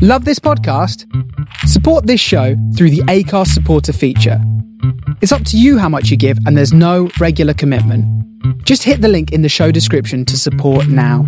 Love this podcast? Support this show through the Acast supporter feature. It's up to you how much you give, and there's no regular commitment. Just hit the link in the show description to support now.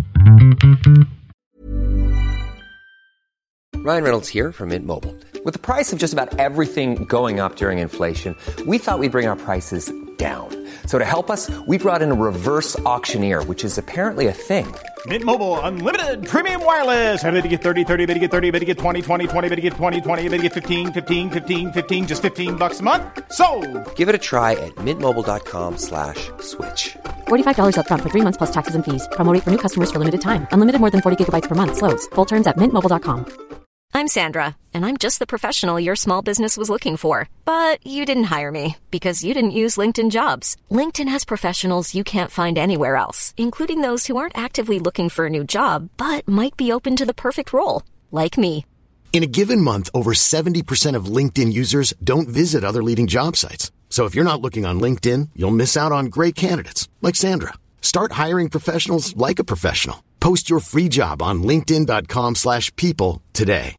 Ryan Reynolds here from Mint Mobile. With the price of just about everything going up during inflation, we thought we'd bring our prices down. So to help us, we brought in a reverse auctioneer, which is apparently a thing. Mint Mobile Unlimited Premium Wireless. How to get 30, 30, bit to get 30, bit to get 20, 20, 20, bit to get 20, 20, bit to get 15, 15, 15, 15, just $15 a month? Sold! Give it a try at mintmobile.com/switch. $45 up front for 3 months plus taxes and fees. Promo rate for new customers for limited time. Unlimited more than 40 gigabytes per month. Slows full terms at mintmobile.com. I'm Sandra, and I'm just the professional your small business was looking for. But you didn't hire me because you didn't use LinkedIn Jobs. LinkedIn has professionals you can't find anywhere else, including those who aren't actively looking for a new job, but might be open to the perfect role, like me. In a given month, over 70% of LinkedIn users don't visit other leading job sites. So if you're not looking on LinkedIn, you'll miss out on great candidates like Sandra. Start hiring professionals like a professional. Post your free job on linkedin.com/people today.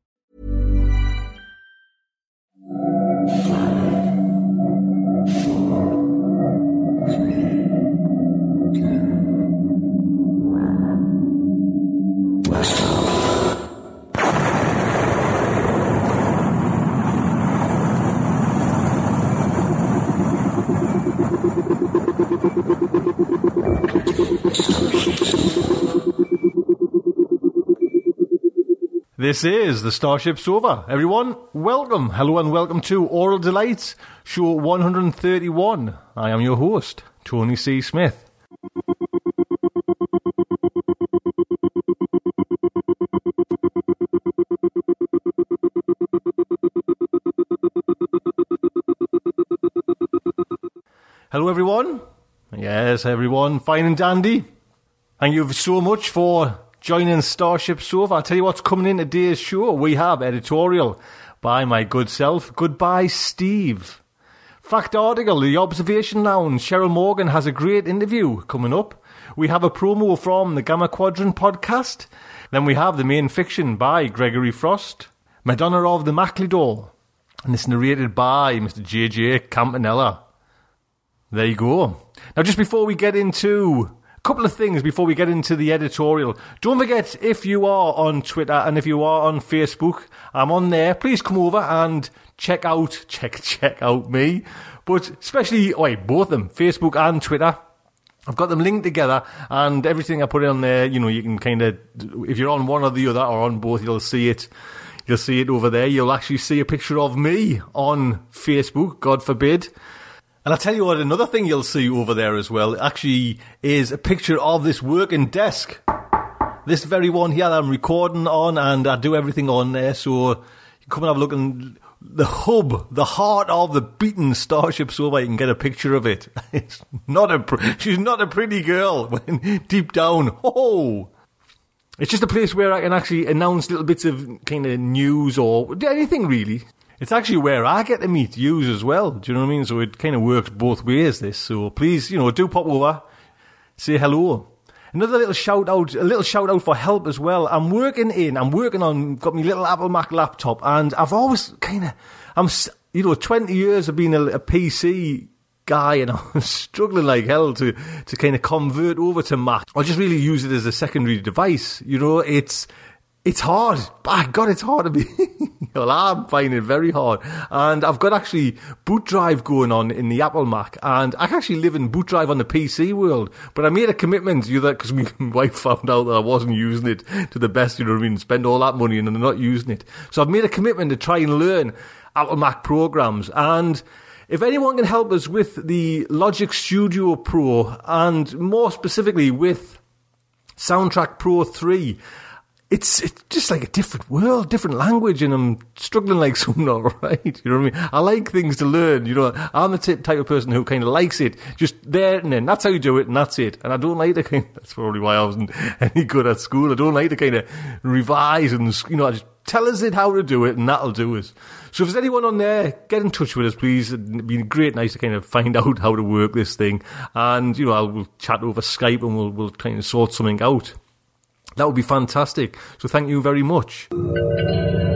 This is the Starship Sofa. Everyone, welcome. Hello and welcome to Oral Delights, show 131. I am your host, Tony C. Smith. Hello everyone. Yes, everyone. Fine and dandy. Thank you so much for joining Starship Sofa. I'll tell you what's coming in today's show. We have editorial by my good self. Goodbye, Steve. Fact article, The Observation Lounge. Cheryl Morgan has a great interview coming up. We have a promo from the Gamma Quadrant podcast. Then we have the main fiction by Gregory Frost. Madonna of the Maclidor. And it's narrated by Mr. J.J. Campanella. There you go. Now, just before we get into couple of things before we get into the editorial. Don't forget, if you are on Twitter and if you are on Facebook, I'm on there. Please come over and check out me. But especially, both of them, Facebook and Twitter. I've got them linked together, and everything I put on there, you can kind of, if you're on one or the other or on both, you'll see it. You'll see it over there. You'll actually see a picture of me on Facebook, God forbid. And I'll tell you what, another thing you'll see over there as well actually is a picture of this working desk. This very one here that I'm recording on, and I do everything on there, so you can come and have a look, and the hub, the heart of the beaten Starship Sofa, you can get a picture of it. She's not a pretty girl, deep down. Oh! It's just a place where I can actually announce little bits of kind of news or anything really. It's actually where I get to meet yous as well. Do you know what I mean? So it kind of works both ways, this. So please, do pop over, say hello. Another little shout out for help as well. I'm working on, got my little Apple Mac laptop, and I've always 20 years of being a PC guy, and I'm struggling like hell to kind of convert over to Mac. I just really use it as a secondary device. It's hard. By God, it's hard to be. Well, I'm finding it very hard. And I've got actually boot drive going on in the Apple Mac. And I can actually live in boot drive on the PC world. But I made a commitment to do that because my wife found out that I wasn't using it to the best, spend all that money and I'm not using it. So I've made a commitment to try and learn Apple Mac programs. And if anyone can help us with the Logic Studio Pro, and more specifically with Soundtrack Pro 3, it's just like a different world, different language, and I'm struggling like something, all right. You know what I mean? I like things to learn, I'm the type of person who kind of likes it, just there and then. That's how you do it, and that's it. And I don't like to that's probably why I wasn't any good at school. I don't like to kind of revise and, just tell us how to do it, and that'll do us. So if there's anyone on there, get in touch with us, please. It'd be nice to kind of find out how to work this thing. And, we'll chat over Skype and we'll kind of sort something out. That would be fantastic. So thank you very much.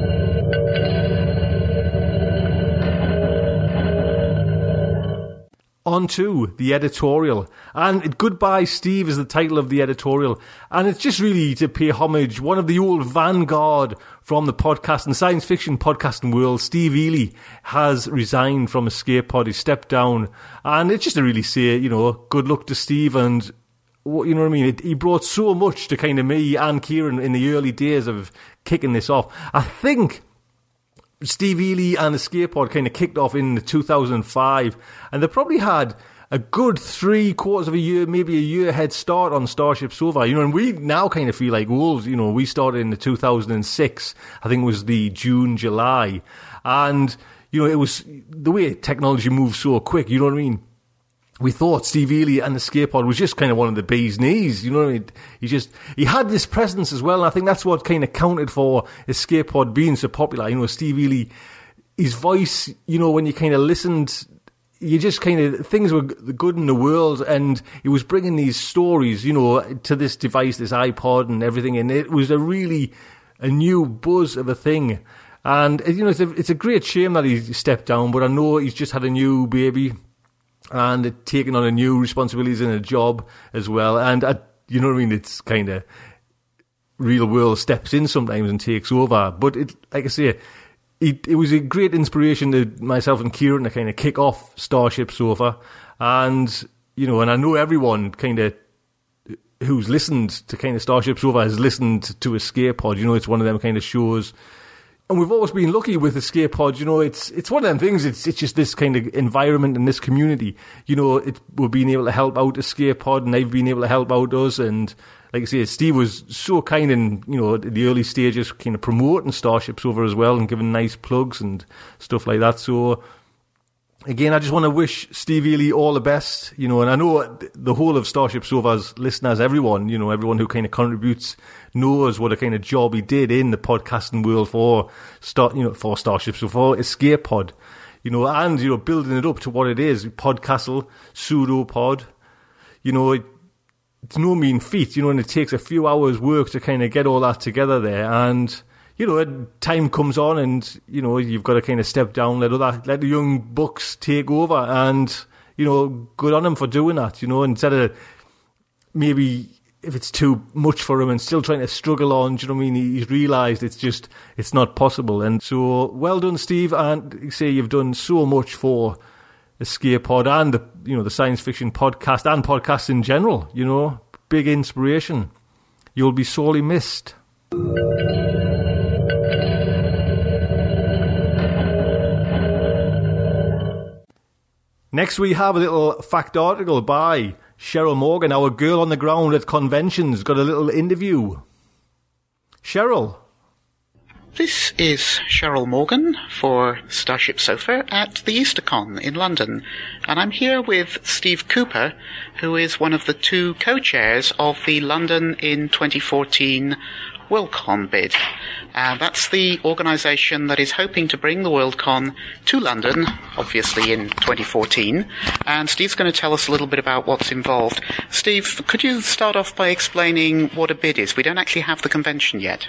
on to the editorial. And Goodbye Steve is the title of the editorial. And it's just really to pay homage. One of the old vanguard from the podcast and science fiction podcasting world, Steve Ely, has resigned from Escape Pod. He stepped down. And it's just to really say, you know, good luck to Steve. And, you know what I mean? He brought so much to kind of me and Kieran in the early days of kicking this off. I think Steve Ely and Escape Pod kind of kicked off in 2005, and they probably had a good 3/4 of a year, maybe a year head start on Starship Sofa. You know, and we now kind of feel like wolves. You know, we started in 2006. I think it was the June, July, and you know, it was the way technology moves so quick. You know what I mean? We thought Steve Ely and Escape Pod was just kind of one of the bee's knees, you know what I mean? He had this presence as well, and I think that's what kind of counted for Escape Pod being so popular. You know, Steve Ely, his voice, you know, when you kind of listened, you just kind of, things were good in the world, and he was bringing these stories, you know, to this device, this iPod and everything, and it was a new buzz of a thing. And, you know, it's a great shame that he stepped down, but I know he's just had a new baby, and taking on a new responsibilities in a job as well. And, you know what I mean, it's kind of real world steps in sometimes and takes over. But, like I say, it was a great inspiration to myself and Kieran to kind of kick off Starship Sofa. And, you know, and I know everyone kind of who's listened to kind of Starship Sofa has listened to Escape Pod. You know, it's one of them kind of shows. And we've always been lucky with Escape Pod, you know, it's one of them things, it's just this kind of environment and this community, you know, we're being able to help out Escape Pod, and they've been able to help out us, and like I say, Steve was so kind in, you know, the early stages, kind of promoting Starship Sofa as well, and giving nice plugs and stuff like that. So, again, I just want to wish Steve Ely all the best, you know, and I know the whole of Starship Sofa's listeners, everyone, you know, everyone who kind of contributes knows what a kind of job he did in the podcasting world for Starship Sofa, for Escape Pod, you know, and, you know, building it up to what it is, Podcastle, Pseudopod, you know, it's no mean feat, you know, and it takes a few hours work to kind of get all that together there, and, you know, time comes on, and, you know, you've got to kind of step down, let the young bucks take over, and, you know, good on him for doing that, you know, instead of maybe if it's too much for him and still trying to struggle on, do you know what I mean? He's realised it's not possible. And so, well done, Steve, and you say you've done so much for Escape Pod and the science fiction podcast and podcasts in general, you know, big inspiration. You'll be sorely missed. Next we have a little fact article by Cheryl Morgan, our girl on the ground at conventions, got a little interview. Cheryl. This is Cheryl Morgan for Starship Sofa at the EasterCon in London, and I'm here with Steve Cooper, who is one of the two co-chairs of the London in 2014 Worldcon bid. That's the organisation that is hoping to bring the Worldcon to London, obviously in 2014, and Steve's going to tell us a little bit about what's involved. Steve, could you start off by explaining what a bid is? We don't actually have the convention yet.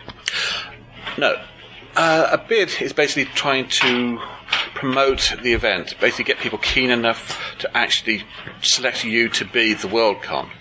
No. A bid is basically trying to promote the event, basically get people keen enough to actually select you to be the Worldcon.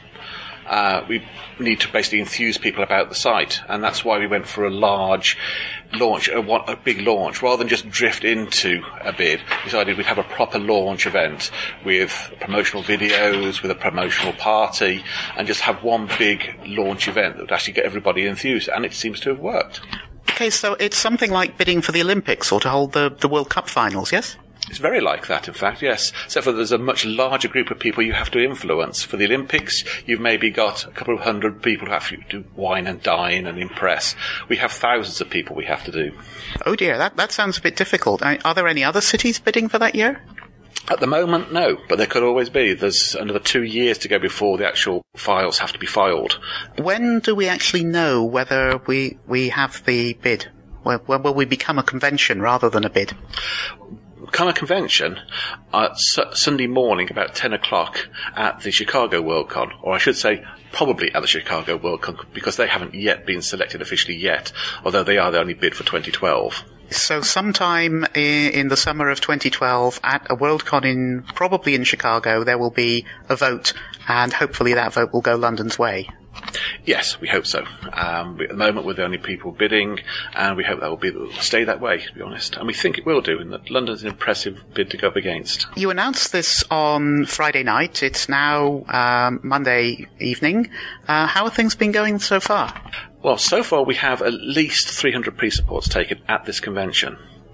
We need to basically enthuse people about the site, and that's why we went for a large launch, a big launch, rather than just drift into a bid. We decided we'd have a proper launch event with promotional videos, with a promotional party, and just have one big launch event that would actually get everybody enthused, and it seems to have worked. Okay, so it's something like bidding for the Olympics or to hold the World Cup finals, yes? It's very like that, in fact, yes. Except for there's a much larger group of people you have to influence. For the Olympics, you've maybe got a couple of hundred people who have to wine and dine and impress. We have thousands of people we have to do. Oh dear, that sounds a bit difficult. Are there any other cities bidding for that year? At the moment, no, but there could always be. There's another 2 years to go before the actual files have to be filed. When do we actually know whether we have the bid? When will we become a convention rather than a bid? Become a convention Sunday morning about 10 o'clock at the Chicago Worldcon, or I should say probably at the Chicago Worldcon, because they haven't yet been selected officially yet, although they are the only bid for 2012. So sometime in the summer of 2012 at a Worldcon probably in Chicago, there will be a vote, and hopefully that vote will go London's way. Yes, we hope so. At the moment, we're the only people bidding, and we hope that will stay that way, to be honest. And we think it will do, and that London's an impressive bid to go up against. You announced this on Friday night. It's now Monday evening. How have things been going so far? Well, so far we have at least 300 pre-supports taken at this convention.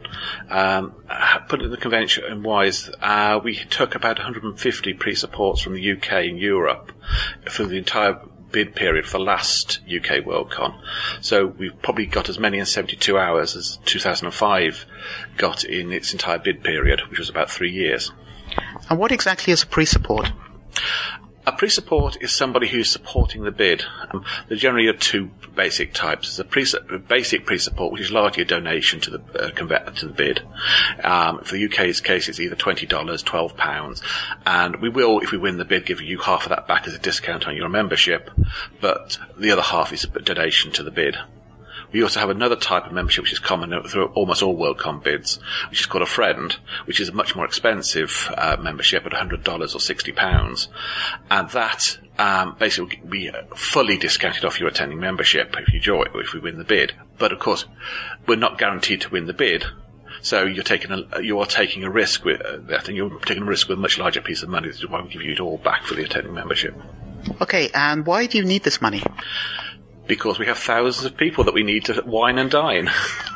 Put it in the convention wise, we took about 150 pre-supports from the UK and Europe for the entire bid period for last UK Worldcon. So we've probably got as many in 72 hours as 2005 got in its entire bid period, which was about 3 years. And what exactly is a pre-support? A pre-support is somebody who's supporting the bid. There generally are two basic types. There's a basic pre-support, which is largely a donation to the bid. For the UK's case, it's either $20, £12, and we will, if we win the bid, give you half of that back as a discount on your membership, but the other half is a donation to the bid. We also have another type of membership which is common through almost all Worldcon bids, which is called a Friend, which is a much more expensive membership at $100 or £60. And that basically will be fully discounted off your attending membership if we win the bid. But of course, we're not guaranteed to win the bid. So you are taking a risk with that, and you're taking a risk with a much larger piece of money, which is why we give you it all back for the attending membership. Okay, and why do you need this money? Because we have thousands of people that we need to wine and dine.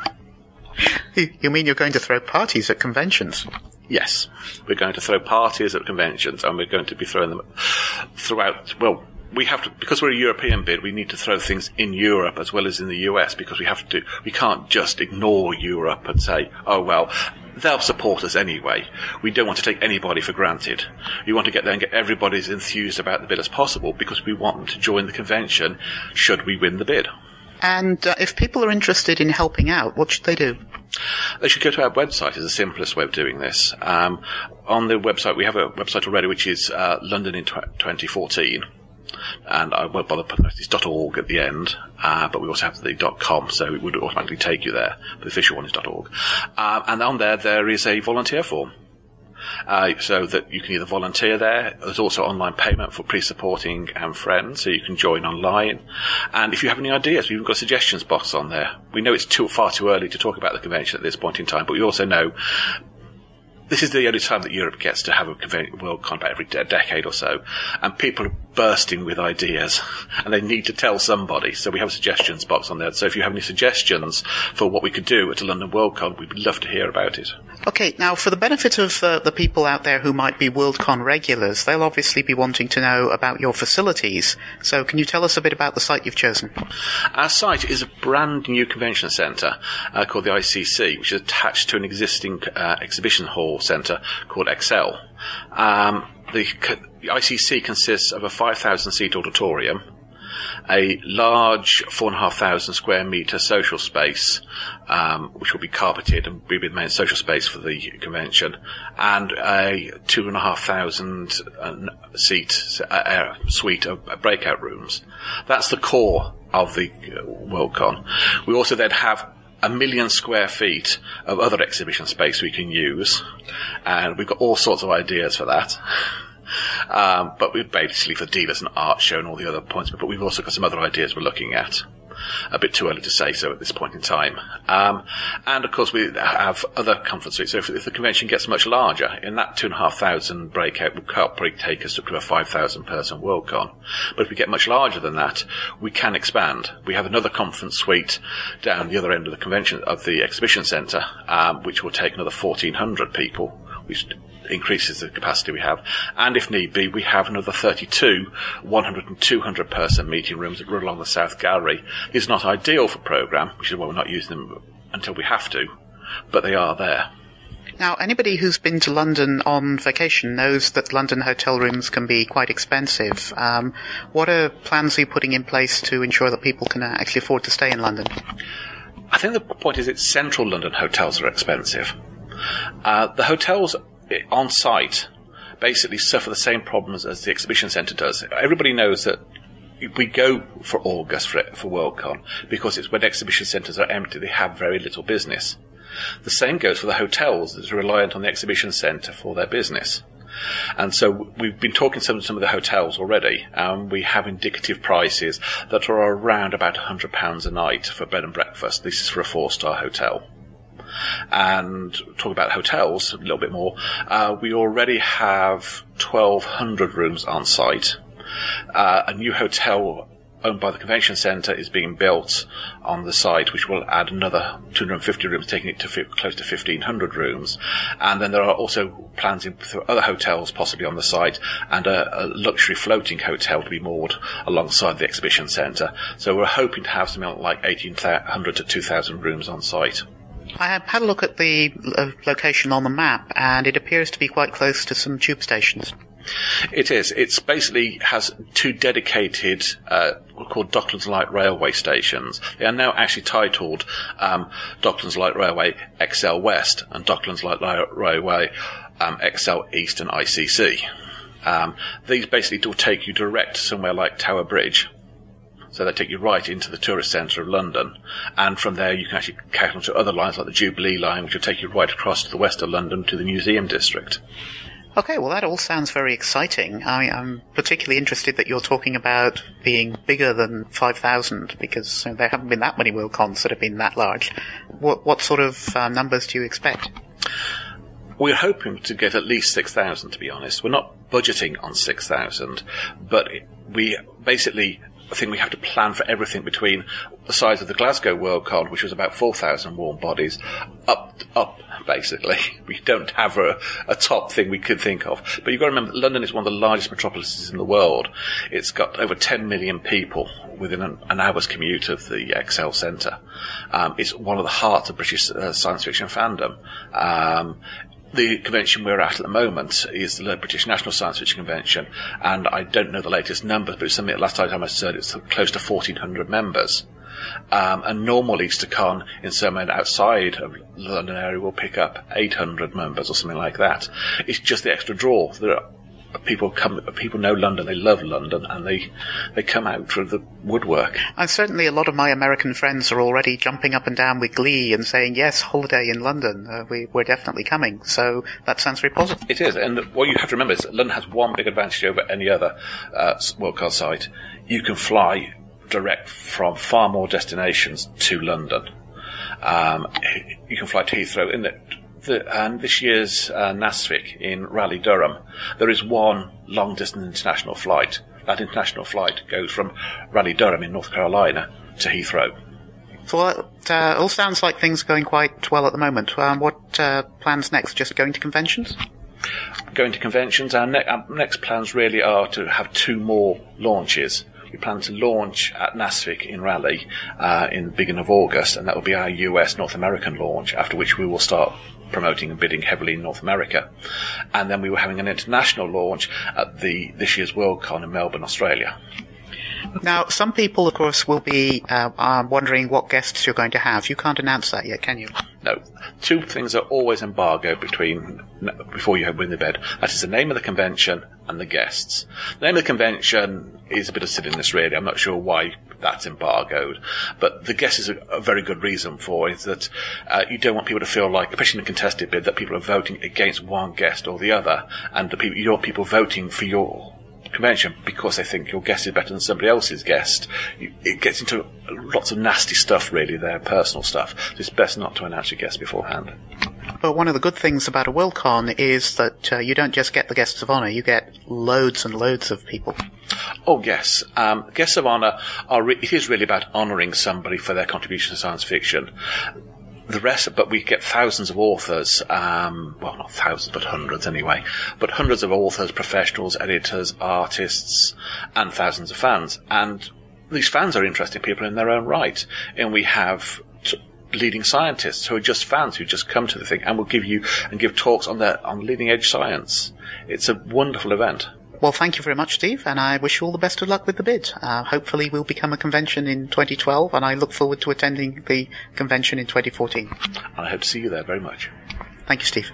You mean you're going to throw parties at conventions? Yes. We're going to throw parties at conventions, and we're going to be throwing them throughout. Well, we have to, because we're a European bid, we need to throw things in Europe as well as in the US, because we can't just ignore Europe and say, oh well, they'll support us anyway. We don't want to take anybody for granted. We want to get there and get everybody as enthused about the bid as possible, because we want them to join the convention should we win the bid. And if people are interested in helping out, what should they do? They should go to our website. Is the simplest way of doing this. On the website, we have a website already, which is London in 2014. And I won't bother putting it's .org at the end, but we also have the .com, so it would automatically take you there. The official one is .org. And on there is a volunteer form. So that you can either volunteer there. There's also online payment for pre-supporting and friends, so you can join online. And if you have any ideas, we've even got a suggestions box on there. We know it's far too early to talk about the convention at this point in time, but we also know this is the only time that Europe gets to have a Worldcon about every decade or so, and people are bursting with ideas, and they need to tell somebody. So we have a suggestions box on there. So if you have any suggestions for what we could do at a London Worldcon, we'd love to hear about it. Okay, now for the benefit of the people out there who might be Worldcon regulars, they'll obviously be wanting to know about your facilities. So can you tell us a bit about the site you've chosen? Our site is a brand new convention centre called the ICC, which is attached to an existing exhibition hall centre called Excel. The ICC consists of a 5,000-seat auditorium, a large 4,500 square metre social space, which will be carpeted and be the main social space for the convention, and a 2,500 seat suite of breakout rooms. That's the core of the Worldcon. We also then have 1 million square feet of other exhibition space we can use, and we've got all sorts of ideas for that. But we're basically for dealers and art show and all the other points, but we've also got some other ideas we're looking at. A bit too early to say so at this point in time. And of course we have other conference suites. So if the convention gets much larger, in that 2,500 breakout will probably take us up to a 5,000 person Worldcon. But if we get much larger than that, we can expand. We have another conference suite down the other end of the convention, of the exhibition centre, which will take another 1,400 people, which increases the capacity we have. And if need be, we have another 32 100 and 200 person meeting rooms that run along the South Gallery. It's not ideal for programme, which is why we're not using them until we have to, but they are there. Now, anybody who's been to London on vacation knows that London hotel rooms can be quite expensive. What are plans are you putting in place to ensure that people can actually afford to stay in London? I think the point is that central London hotels are expensive. The hotels on site basically suffer the same problems as the exhibition centre does. Everybody knows that we go for August for Worldcon because it's when exhibition centres are empty, they have very little business. The same goes for the hotels that are reliant on the exhibition centre for their business. And so we've been talking to some of the hotels already, and we have indicative prices that are around about £100 a night for bed and breakfast. This is for a 4-star hotel. And talk about hotels a little bit more. We already have 1,200 rooms on site. A new hotel owned by the convention centre is being built on the site, which will add another 250 rooms, taking it to close to 1,500 rooms. And then there are also plans for other hotels possibly on the site, and a luxury floating hotel to be moored alongside the exhibition centre. So we're hoping to have something like 1,800 to 2,000 rooms on site. I have had a look at the location on the map, and it appears to be quite close to some tube stations. It is. It's basically has 2 dedicated, called Docklands Light Railway stations. They are now actually titled Docklands Light Railway XL West and Docklands Light Railway XL East and ICC. These basically will take you direct to somewhere like Tower Bridge. So they take you right into the tourist centre of London. And from there you can actually catch on to other lines like the Jubilee line, which will take you right across to the west of London to the Museum District. Okay, well that all sounds very exciting. I'm particularly interested that you're talking about being bigger than 5,000, because there haven't been that many Worldcons that have been that large. What sort of numbers do you expect? We're hoping to get at least 6,000, to be honest. We're not budgeting on 6,000, but we basically... I think we have to plan for everything between the size of the Glasgow Worldcon, which was about 4,000 warm bodies, up, basically. We don't have a top thing we could think of. But you've got to remember that London is one of the largest metropolises in the world. It's got over 10 million people within an hour's commute of the ExCeL Centre. It's one of the hearts of British science fiction fandom. The convention we're at the moment is the British National Science Fiction Convention, and I don't know the latest numbers, but it's something last time I said it's close to 1,400 members. A normal EasterCon in somewhere outside of the London area will pick up 800 members or something like that. It's just the extra draw. There are people know London, they love London, and they come out through the woodwork. And certainly a lot of my American friends are already jumping up and down with glee and saying, yes, holiday in London, we're definitely coming. So that sounds very positive. It is, and what you have to remember is that London has one big advantage over any other Worldcon site. You can fly direct from far more destinations to London. You can fly to Heathrow. And this year's NASFIC in Raleigh, Durham, there is one long-distance international flight. That international flight goes from Raleigh, Durham in North Carolina to Heathrow. So it all sounds like things are going quite well at the moment. What plans next? Just going to conventions? Going to conventions. Our next plans really are to have 2 more launches. We plan to launch at NASFIC in Raleigh in the beginning of August, and that will be our US North American launch, after which we will start promoting and bidding heavily in North America. And then we were having an international launch at this year's Worldcon in Melbourne, Australia. Now, some people, of course, will be wondering what guests you're going to have. You can't announce that yet, can you? No. 2 things are always embargoed before you win the bed. That is the name of the convention and the guests. The name of the convention is a bit of silliness, really. I'm not sure why that's embargoed. But the guest is a very good reason for it, is that you don't want people to feel like, especially in a contested bid, that people are voting against one guest or the other, and your people voting for your convention because they think your guest is better than somebody else's guest. It gets into lots of nasty stuff, really, their personal stuff. So it's best not to announce your guests beforehand. But one of the good things about a Worldcon is that you don't just get the guests of honour, you get loads and loads of people. Oh, yes. Guests of honour it is really about honouring somebody for their contribution to science fiction. The rest, but we get thousands of authors, well, not thousands, but hundreds anyway, but hundreds of authors, professionals, editors, artists, and thousands of fans. And these fans are interesting people in their own right. And we have leading scientists who are just fans who just come to the thing and will give talks on leading edge science. It's a wonderful event. Well, thank you very much, Steve, and I wish you all the best of luck with the bid. Hopefully we'll become a convention in 2012, and I look forward to attending the convention in 2014. And I hope to see you there very much. Thank you, Steve.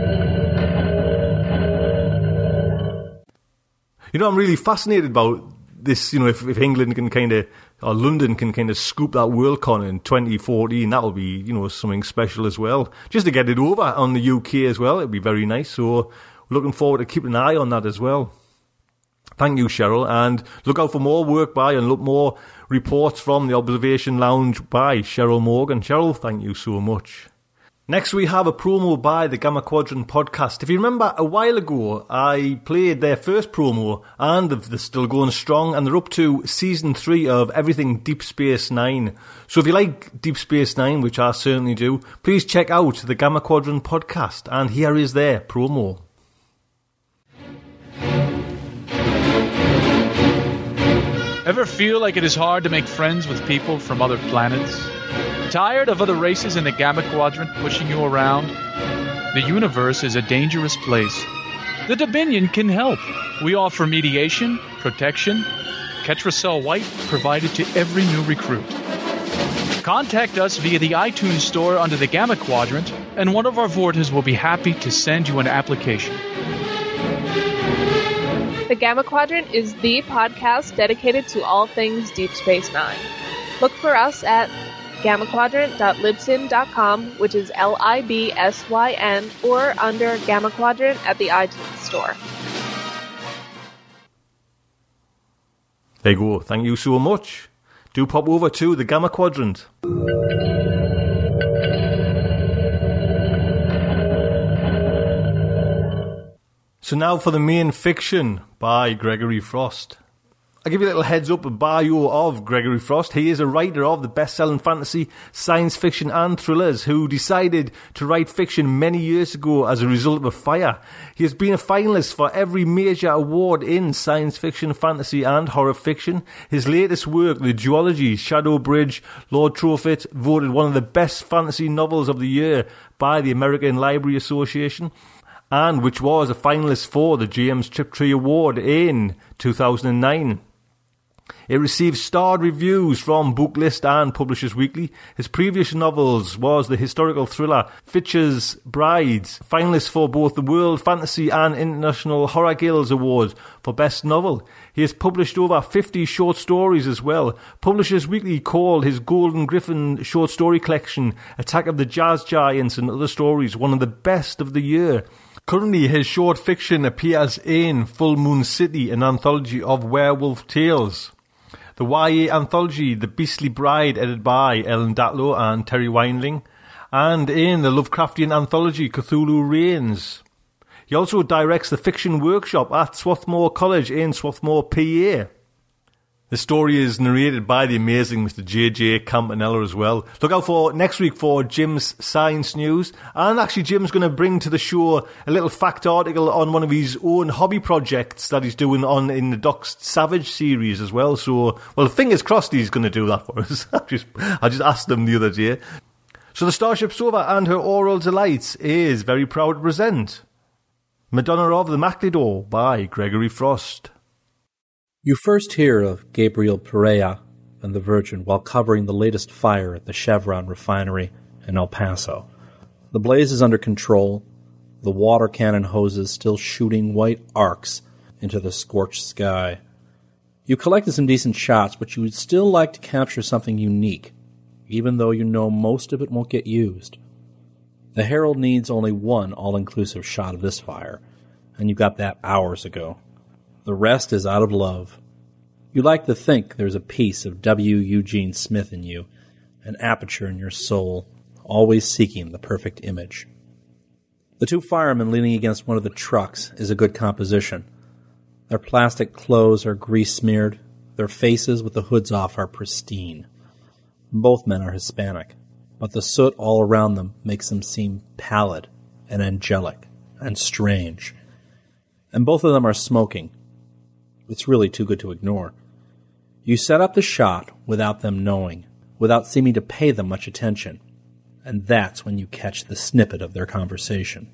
You know, I'm really fascinated about this, if England can or London can kind of scoop that Worldcon in 2014, that'll be, something special as well. Just to get it over on the UK as well, it'll be very nice. So we're looking forward to keeping an eye on that as well. Thank you, Cheryl, and look out for more work by and look more reports from the Observation Lounge by Cheryl Morgan. Cheryl, thank you so much. Next, we have a promo by the Gamma Quadrant podcast. If you remember, a while ago, I played their first promo, and they're still going strong, and they're up to Season 3 of everything Deep Space Nine. So if you like Deep Space Nine, which I certainly do, please check out the Gamma Quadrant podcast, and here is their promo. Ever feel like it is hard to make friends with people from other planets? Tired of other races in the Gamma Quadrant pushing you around? The universe is a dangerous place. The Dominion can help. We offer mediation, protection, Ketracel White provided to every new recruit. Contact us via the iTunes store under the Gamma Quadrant, and one of our Vortas will be happy to send you an application. The Gamma Quadrant is the podcast dedicated to all things Deep Space Nine. Look for us at gammaquadrant.libsyn.com, which is LIBSYN, or under Gamma Quadrant at the iTunes store. There you go. Thank you so much. Do pop over to the Gamma Quadrant. So now for the main fiction by Gregory Frost. I'll give you a little heads up, a bio of Gregory Frost. He is a writer of the best-selling fantasy, science fiction and thrillers who decided to write fiction many years ago as a result of a fire. He has been a finalist for every major award in science fiction, fantasy and horror fiction. His latest work, The Duology, Shadow Bridge, Lord Trophet, voted one of the best fantasy novels of the year by the American Library Association, and which was a finalist for the James Tiptree Award in 2009. It received starred reviews from Booklist and Publishers Weekly. His previous novels was the historical thriller Fitcher's Brides, finalist for both the World Fantasy and International Horror Guilds Awards for Best Novel. He has published over 50 short stories as well. Publishers Weekly called his Golden Griffin short story collection, Attack of the Jazz Giants and Other Stories, one of the best of the year. Currently, his short fiction appears in Full Moon City, an anthology of werewolf tales. The YA anthology, The Beastly Bride, edited by Ellen Datlow and Terry Weinling, and in the Lovecraftian anthology, Cthulhu Reigns. He also directs the fiction workshop at Swarthmore College in Swarthmore, PA. The story is narrated by the amazing Mr. J.J. Campanella as well. Look out for next week for Jim's Science News. And actually Jim's going to bring to the show a little fact article on one of his own hobby projects that he's doing in the Doc Savage series as well. So, well, fingers crossed he's going to do that for us. I just asked him the other day. So the Starship Sofa and her Oral Delights is very proud to present Madonna of the Maclidor by Gregory Frost. You first hear of Gabriel Perea and the Virgin while covering the latest fire at the Chevron refinery in El Paso. The blaze is under control, the water cannon hoses still shooting white arcs into the scorched sky. You collected some decent shots, but you would still like to capture something unique, even though you know most of it won't get used. The Herald needs only one all-inclusive shot of this fire, and you got that hours ago. The rest is out of love. You like to think there's a piece of W. Eugene Smith in you, an aperture in your soul, always seeking the perfect image. The two firemen leaning against one of the trucks is a good composition. Their plastic clothes are grease-smeared. Their faces with the hoods off are pristine. Both men are Hispanic, but the soot all around them makes them seem pallid and angelic and strange. And both of them are smoking. It's really too good to ignore. You set up the shot without them knowing, without seeming to pay them much attention, and that's when you catch the snippet of their conversation.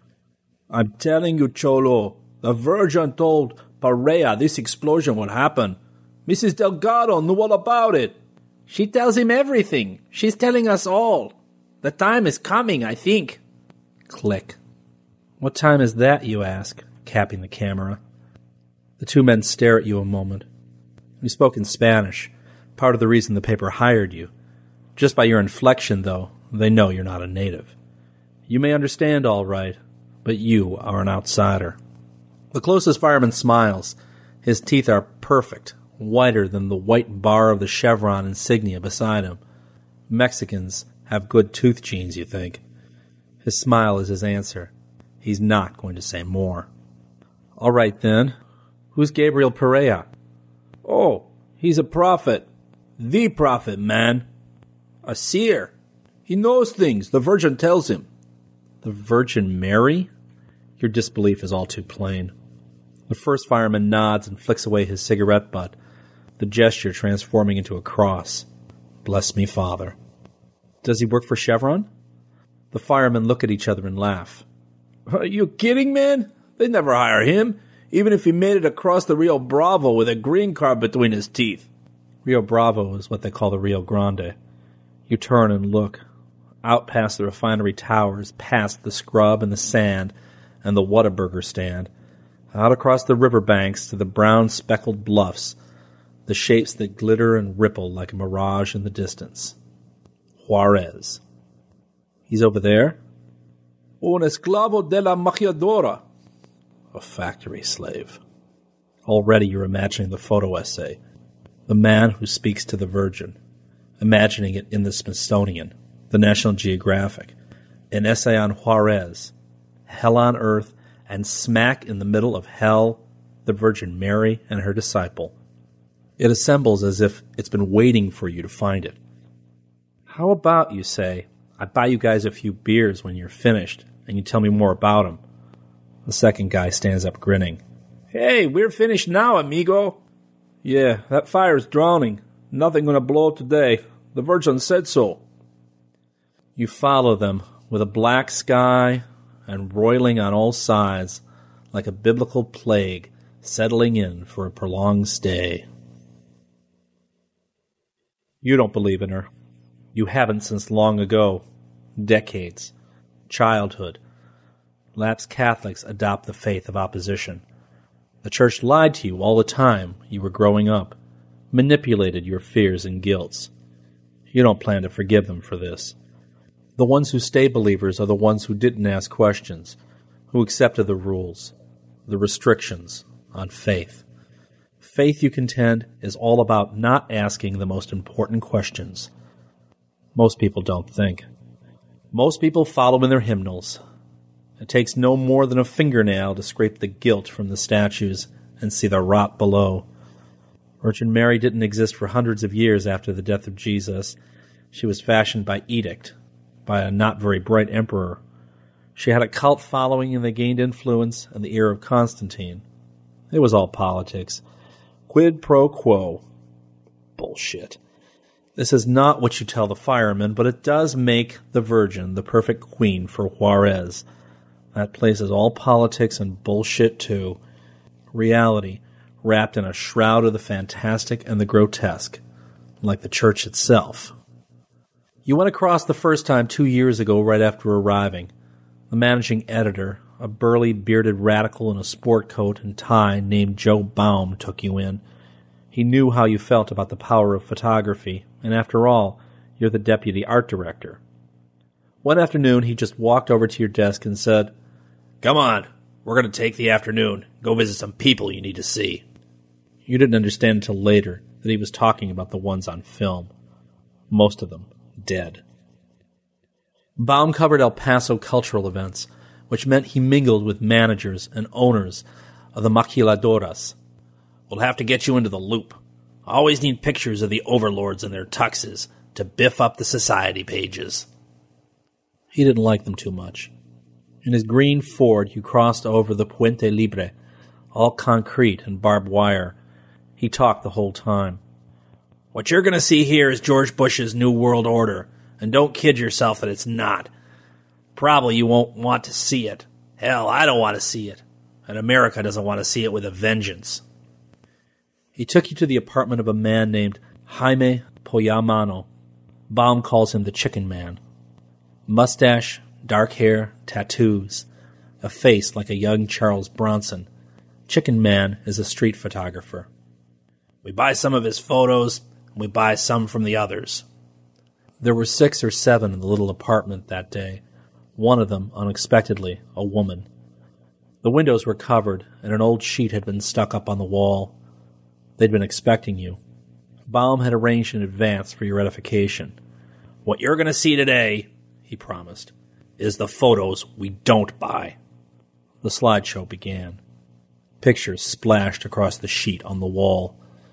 I'm telling you, Cholo, the Virgin told Perea this explosion would happen. Mrs. Delgado knew all about it. She tells him everything. She's telling us all. The time is coming, I think. Click. What time is that, you ask, capping the camera. The two men stare at you a moment. You spoke in Spanish, part of the reason the paper hired you. Just by your inflection, though, they know you're not a native. You may understand all right, but you are an outsider. The closest fireman smiles. His teeth are perfect, whiter than the white bar of the chevron insignia beside him. Mexicans have good tooth genes, you think. His smile is his answer. He's not going to say more. All right, then. Who's Gabriel Perea? Oh, he's a prophet. The prophet, man. A seer. He knows things. The Virgin tells him. The Virgin Mary? Your disbelief is all too plain. The first fireman nods and flicks away his cigarette butt, the gesture transforming into a cross. Bless me, Father. Does he work for Chevron? The firemen look at each other and laugh. Are you kidding, man? They'd never hire him, even if he made it across the Rio Bravo with a green card between his teeth. Rio Bravo is what they call the Rio Grande. You turn and look, out past the refinery towers, past the scrub and the sand and the Whataburger stand, out across the riverbanks to the brown speckled bluffs, the shapes that glitter and ripple like a mirage in the distance. Juarez. He's over there? Un esclavo de la maquiladora. A factory slave. Already you're imagining the photo essay. The man who speaks to the Virgin. Imagining it in the Smithsonian, the National Geographic. An essay on Juarez. Hell on earth, and smack in the middle of hell, the Virgin Mary and her disciple. It assembles as if it's been waiting for you to find it. How about, you say, I buy you guys a few beers when you're finished, and you tell me more about them. The second guy stands up grinning. Hey, we're finished now, amigo. Yeah, that fire's drowning. Nothing gonna blow today. The Virgin said so. You follow them with a black sky and roiling on all sides like a biblical plague settling in for a prolonged stay. You don't believe in her. You haven't since long ago. Decades. Childhood. Lapsed Catholics adopt the faith of opposition. The Church lied to you all the time you were growing up, manipulated your fears and guilts. You don't plan to forgive them for this. The ones who stay believers are the ones who didn't ask questions, who accepted the rules, the restrictions on faith. Faith, you contend, is all about not asking the most important questions. Most people don't think. Most people follow in their hymnals. It takes no more than a fingernail to scrape the gilt from the statues and see the rot below. Virgin Mary didn't exist for hundreds of years after the death of Jesus. She was fashioned by edict, by a not very bright emperor. She had a cult following and they gained influence in the era of Constantine. It was all politics. Quid pro quo. Bullshit. This is not what you tell the firemen, but it does make the Virgin the perfect queen for Juarez. That place is all politics and bullshit, too. Reality, wrapped in a shroud of the fantastic and the grotesque, like the church itself. You went across the first time 2 years ago right after arriving. The managing editor, a burly, bearded radical in a sport coat and tie named Joe Baum, took you in. He knew how you felt about the power of photography, and after all, you're the deputy art director. One afternoon, he just walked over to your desk and said, "Come on, we're going to take the afternoon, go visit some people you need to see." You didn't understand until later that he was talking about the ones on film. Most of them dead. Baum covered El Paso cultural events, which meant he mingled with managers and owners of the maquiladoras. "We'll have to get you into the loop. Always need pictures of the overlords in their tuxes to biff up the society pages." He didn't like them too much. In his green Ford, you crossed over the Puente Libre, all concrete and barbed wire. He talked the whole time. "What you're going to see here is George Bush's New World Order, and don't kid yourself that it's not. Probably you won't want to see it. Hell, I don't want to see it. And America doesn't want to see it with a vengeance." He took you to the apartment of a man named Jaime Poyamano. Baum calls him the Chicken Man. Mustache, dark hair, tattoos, a face like a young Charles Bronson. Chicken Man is a street photographer. We buy some of his photos, and we buy some from the others. There were 6 or 7 in the little apartment that day, one of them, unexpectedly, a woman. The windows were covered, and an old sheet had been stuck up on the wall. They'd been expecting you. Baum had arranged in advance for your edification. What you're going to see today, he promised, is the photos we don't buy. The slideshow began. Pictures splashed across the sheet on the wall.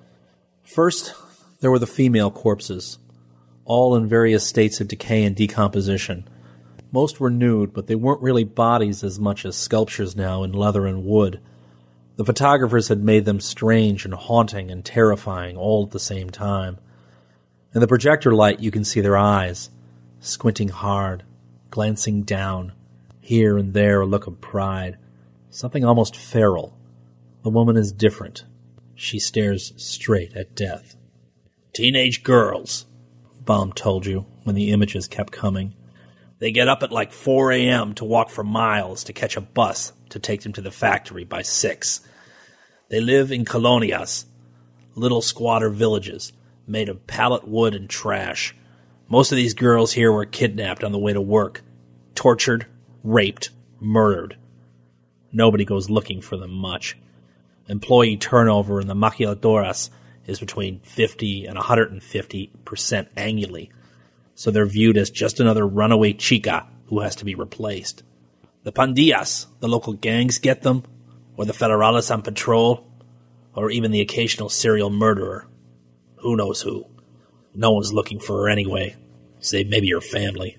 First, there were the female corpses, all in various states of decay and decomposition. Most were nude, but they weren't really bodies as much as sculptures now in leather and wood. The photographers had made them strange and haunting and terrifying all at the same time. In the projector light you can see their eyes, squinting hard, glancing down, here and there a look of pride, something almost feral. The woman is different. She stares straight at death. Teenage girls, Baum told you when the images kept coming. They get up at like 4 a.m. to walk for miles to catch a bus to take them to the factory by 6. They live in colonias, little squatter villages made of pallet wood and trash. Most of these girls here were kidnapped on the way to work, tortured, raped, murdered. Nobody goes looking for them much. Employee turnover in the maquiladoras is between 50 and 150% annually, so they're viewed as just another runaway chica who has to be replaced. The pandillas, the local gangs, get them, or the federales on patrol, or even the occasional serial murderer. Who knows who? No one's looking for her anyway, save maybe her family.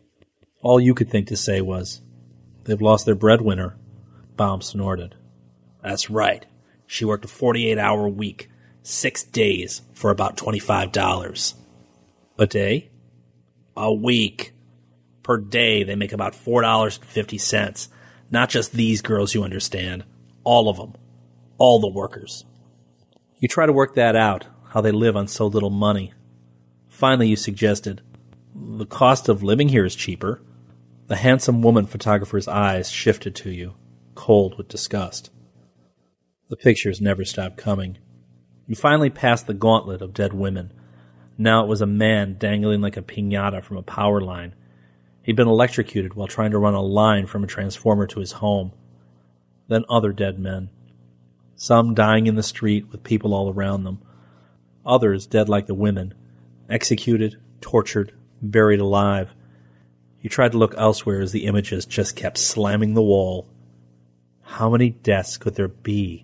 All you could think to say was, they've lost their breadwinner. Baum snorted. That's right. She worked a 48-hour week, 6 days, for about $25. A day? A week. Per day, they make about $4.50. Not just these girls, you understand. All of them. All the workers. You try to work that out, how they live on so little money. Finally, you suggested, the cost of living here is cheaper. The handsome woman photographer's eyes shifted to you, cold with disgust. The pictures never stopped coming. You finally passed the gauntlet of dead women. Now it was a man dangling like a piñata from a power line. He'd been electrocuted while trying to run a line from a transformer to his home. Then other dead men. Some dying in the street with people all around them. Others dead like the women. Executed, tortured, buried alive. You tried to look elsewhere as the images just kept slamming the wall. How many deaths could there be?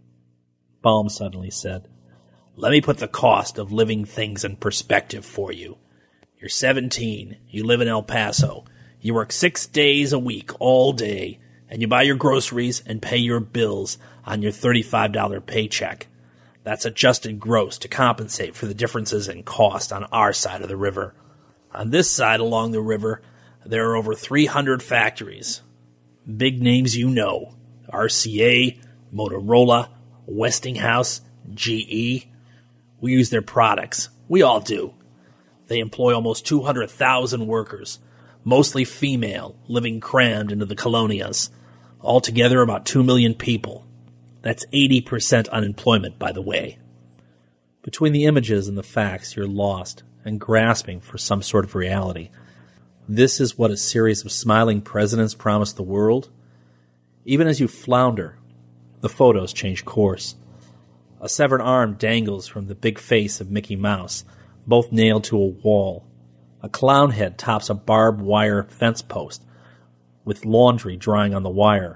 Baum suddenly said, Let me put the cost of living things in perspective for you. You're 17, you live in El Paso, you work 6 days a week, all day, and you buy your groceries and pay your bills on your $35 paycheck. That's adjusted gross to compensate for the differences in cost on our side of the river. On this side along the river, there are over 300 factories. Big names you know, RCA, Motorola, Westinghouse, GE. We use their products. We all do. They employ almost 200,000 workers, mostly female, living crammed into the colonias. Altogether about 2 million people. That's 80% unemployment, by the way. Between the images and the facts, you're lost and grasping for some sort of reality. This is what a series of smiling presidents promised the world? Even as you flounder, the photos change course. A severed arm dangles from the big face of Mickey Mouse, both nailed to a wall. A clown head tops a barbed wire fence post, with laundry drying on the wire.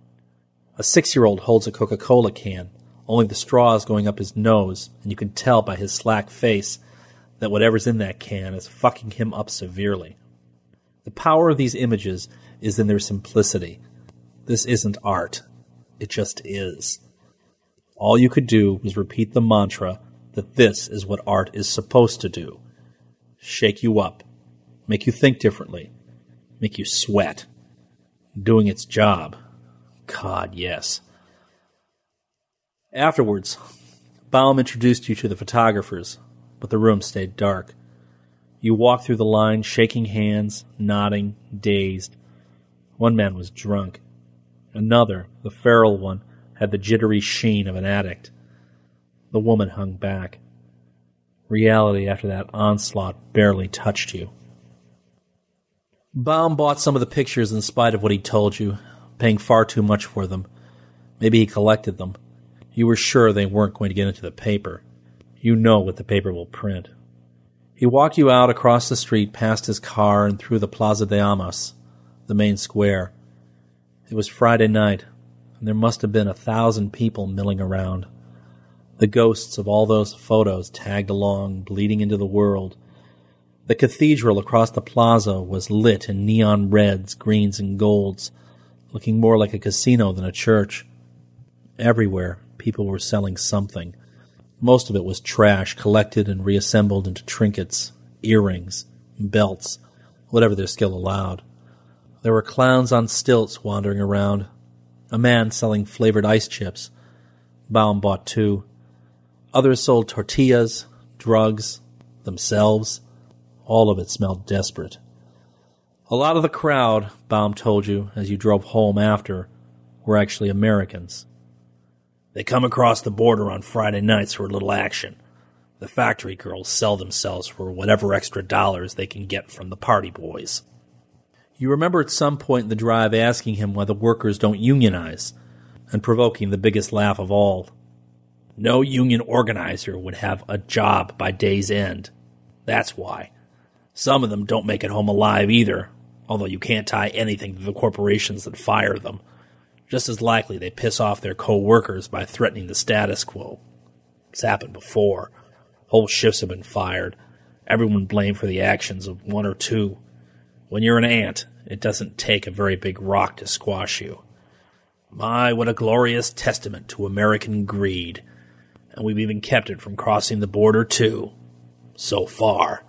A 6-year-old holds a Coca-Cola can, only the straw is going up his nose, and you can tell by his slack face that whatever's in that can is fucking him up severely. The power of these images is in their simplicity. This isn't art. It just is. All you could do was repeat the mantra that this is what art is supposed to do. Shake you up. Make you think differently. Make you sweat. Doing its job. God, yes. Afterwards, Baum introduced you to the photographers, but the room stayed dark. You walked through the line, shaking hands, nodding, dazed. One man was drunk. Another, the feral one, had the jittery sheen of an addict. The woman hung back. Reality after that onslaught barely touched you. Baum bought some of the pictures in spite of what he told you, paying far too much for them. Maybe he collected them. You were sure they weren't going to get into the paper. You know what the paper will print. He walked you out across the street past his car and through the Plaza de Armas, the main square. It was Friday night, and there must have been 1,000 people milling around. The ghosts of all those photos tagged along, bleeding into the world. The cathedral across the plaza was lit in neon reds, greens, and golds, looking more like a casino than a church. Everywhere, people were selling something. Most of it was trash, collected and reassembled into trinkets, earrings, belts, whatever their skill allowed. There were clowns on stilts wandering around. A man selling flavored ice chips. Baum bought 2. Others sold tortillas, drugs, themselves. All of it smelled desperate. A lot of the crowd, Baum told you as you drove home after, were actually Americans. They come across the border on Friday nights for a little action. The factory girls sell themselves for whatever extra dollars they can get from the party boys. You remember at some point in the drive asking him why the workers don't unionize, and provoking the biggest laugh of all. No union organizer would have a job by day's end. That's why. Some of them don't make it home alive either, although you can't tie anything to the corporations that fire them. Just as likely they piss off their co-workers by threatening the status quo. It's happened before. Whole shifts have been fired. Everyone blamed for the actions of 1 or 2. When you're an ant, it doesn't take a very big rock to squash you. My, what a glorious testament to American greed. And we've even kept it from crossing the border, too. So far.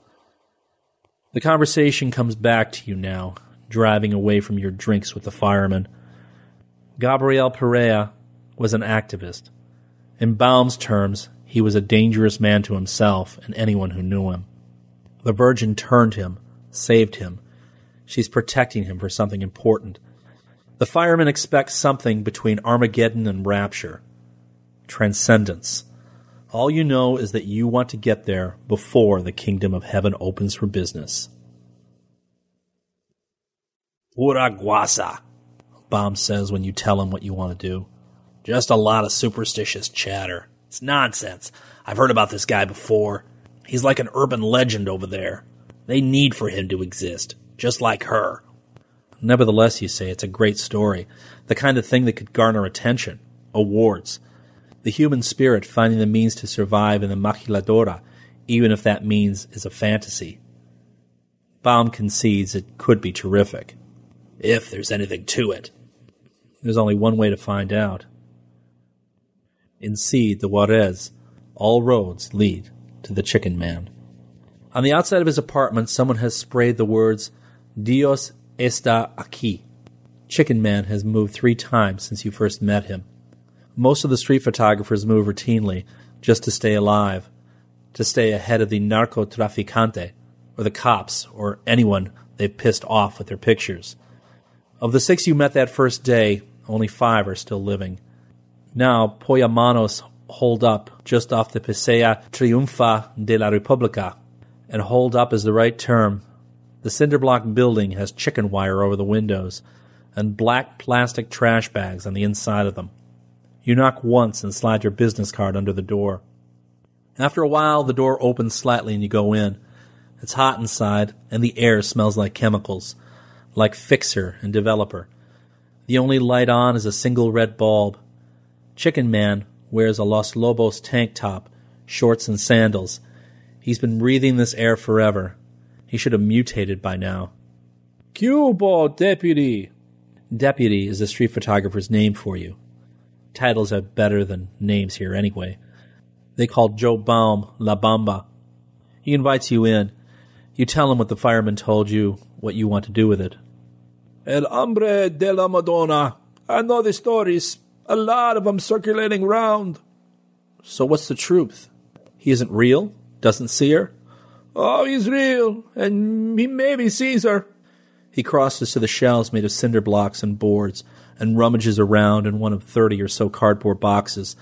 The conversation comes back to you now, driving away from your drinks with the fireman. Gabriel Perea was an activist. In Baum's terms, he was a dangerous man to himself and anyone who knew him. The Virgin turned him, saved him. She's protecting him for something important. The fireman expects something between Armageddon and rapture. Transcendence. All you know is that you want to get there before the kingdom of heaven opens for business. Pura guasa, Baum says when you tell him what you want to do. Just a lot of superstitious chatter. It's nonsense. I've heard about this guy before. He's like an urban legend over there. They need for him to exist, just like her. Nevertheless, you say, it's a great story. The kind of thing that could garner attention. Awards. The human spirit finding the means to survive in the maquiladora, even if that means is a fantasy. Baum concedes it could be terrific. If there's anything to it. There's only one way to find out. In Cid de Juarez, all roads lead to the Chicken Man. On the outside of his apartment, someone has sprayed the words, Dios está aquí. Chicken Man has moved 3 times since you first met him. Most of the street photographers move routinely just to stay alive, to stay ahead of the narcotraficante, or the cops, or anyone they've pissed off with their pictures. Of the 6 you met that first day, only 5 are still living. Now, Poyamanos hold up just off the Paseo Triunfa de la República, and hold up is the right term. The cinder-block building has chicken wire over the windows, and black plastic trash bags on the inside of them. You knock once and slide your business card under the door. After a while, the door opens slightly and you go in. It's hot inside, and the air smells like chemicals, like fixer and developer. The only light on is a single red bulb. Chicken Man wears a Los Lobos tank top, shorts and sandals. He's been breathing this air forever. He should have mutated by now. Cubo, deputy! Deputy is the street photographer's name for you. Titles are better than names here anyway. They call Joe Baum La Bamba. He invites you in. You tell him what the fireman told you, what you want to do with it. El hombre de la Madonna. I know the stories. A lot of them circulating round. So what's the truth? He isn't real? Doesn't see her? Oh, he's real, and he maybe sees her. He crosses to the shelves made of cinder blocks and boards, and rummages around in one of 30 or so cardboard boxes,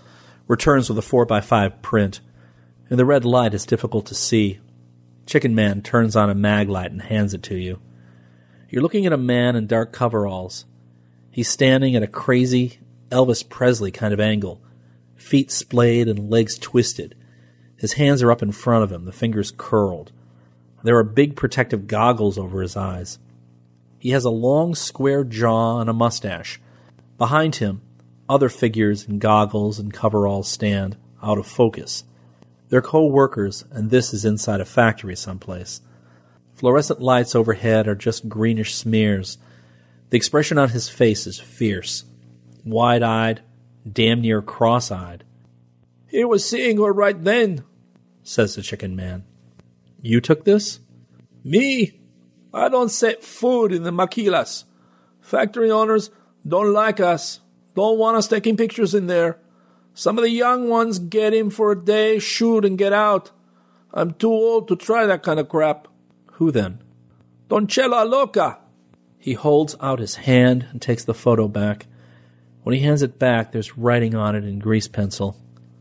returns with a 4x5 print. In the red light, it's difficult to see. Chicken Man turns on a mag light and hands it to you. You're looking at a man in dark coveralls. He's standing at a crazy Elvis Presley kind of angle, feet splayed and legs twisted. His hands are up in front of him, the fingers curled. There are big protective goggles over his eyes. He has a long, square jaw and a mustache. Behind him, other figures in goggles and coveralls stand, out of focus. They're co-workers, and this is inside a factory someplace. Fluorescent lights overhead are just greenish smears. The expression on his face is fierce, wide-eyed, damn near cross-eyed. "He was seeing her right then," says the Chicken Man. "You took this?" "Me? I don't set food in the maquilas. Factory owners don't like us, don't want us taking pictures in there. Some of the young ones get in for a day, shoot, and get out. I'm too old to try that kind of crap." "Who then?" "Don Chela Loca." He holds out his hand and takes the photo back. When he hands it back, there's writing on it in grease pencil.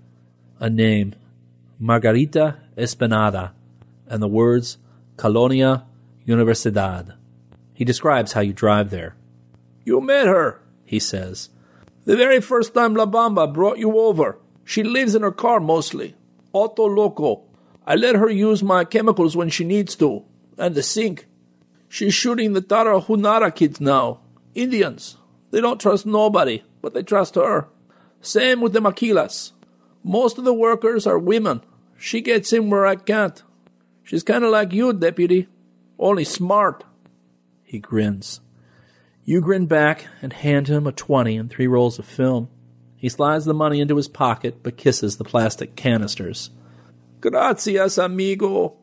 A name, Margarita Espinada, and the words, Colonia Universidad. He describes how you drive there. "You met her," he says. "The very first time La Bamba brought you over. She lives in her car mostly. Auto Loco. I let her use my chemicals when she needs to. And the sink. She's shooting the Tara Hunara kids now. Indians. They don't trust nobody, but they trust her. Same with the maquilas. Most of the workers are women. She gets in where I can't. She's kind of like you, deputy. Only smart." He grins. You grin back and hand him a 20 and 3 rolls of film. He slides the money into his pocket, but kisses the plastic canisters. "Gracias, amigo."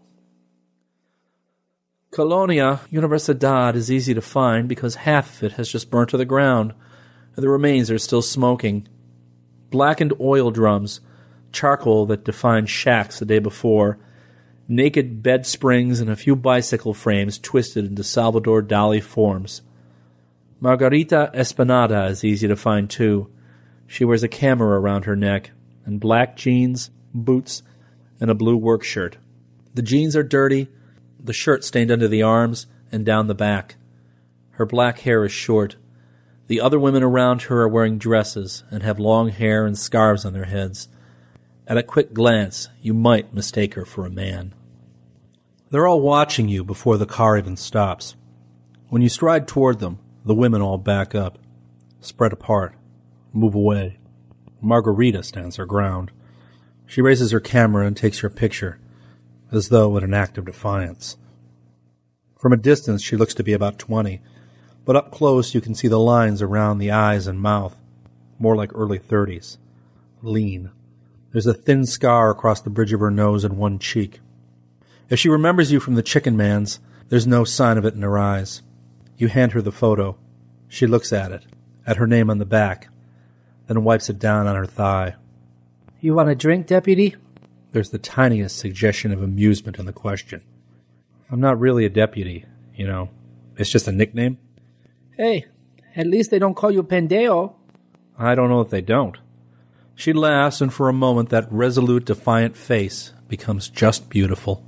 Colonia Universidad is easy to find because half of it has just burnt to the ground, and the remains are still smoking. Blackened oil drums, charcoal that defined shacks the day before, naked bed springs and a few bicycle frames twisted into Salvador Dali forms. Margarita Espinada is easy to find too. She wears a camera around her neck, and black jeans, boots, and a blue work shirt. The jeans are dirty, the shirt stained under the arms and down the back. Her black hair is short. The other women around her are wearing dresses and have long hair and scarves on their heads. At a quick glance, you might mistake her for a man. They're all watching you before the car even stops. When you stride toward them, the women all back up, spread apart, move away. Margarita stands her ground. She raises her camera and takes your picture, as though in an act of defiance. From a distance, she looks to be about 20, but up close you can see the lines around the eyes and mouth, more like early 30s. Lean. There's a thin scar across the bridge of her nose and one cheek. If she remembers you from the Chicken Man's, there's no sign of it in her eyes. You hand her the photo. She looks at it, at her name on the back, then wipes it down on her thigh. "You want a drink, deputy?" There's the tiniest suggestion of amusement in the question. "I'm not really a deputy, you know. It's just a nickname." "Hey, at least they don't call you Pendejo." "I don't know if they don't." She laughs, and for a moment that resolute, defiant face becomes just beautiful.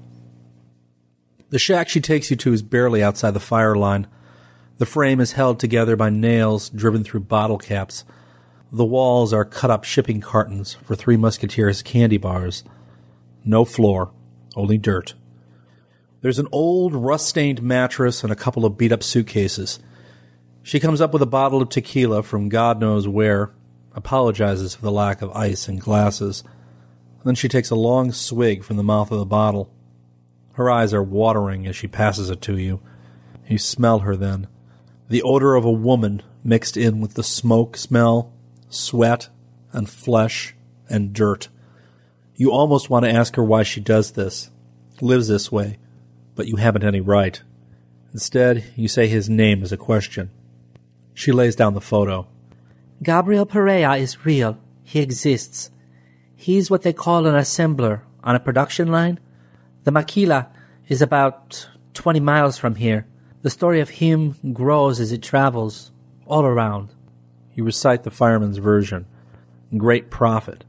The shack she takes you to is barely outside the fire line. The frame is held together by nails driven through bottle caps. The walls are cut-up shipping cartons for Three Musketeers candy bars. No floor, only dirt. There's an old, rust-stained mattress and a couple of beat-up suitcases. She comes up with a bottle of tequila from God knows where, apologizes for the lack of ice and glasses. Then she takes a long swig from the mouth of the bottle. Her eyes are watering as she passes it to you. You smell her then. The odor of a woman mixed in with the smoke smell, sweat, and flesh, and dirt. You almost want to ask her why she does this, lives this way, but you haven't any right. Instead, you say his name as a question. She lays down the photo. "Gabriel Perea is real. He exists. He's what they call an assembler on a production line. The maquila is about 20 miles from here. The story of him grows as it travels, all around." You recite the fireman's version. Great prophet.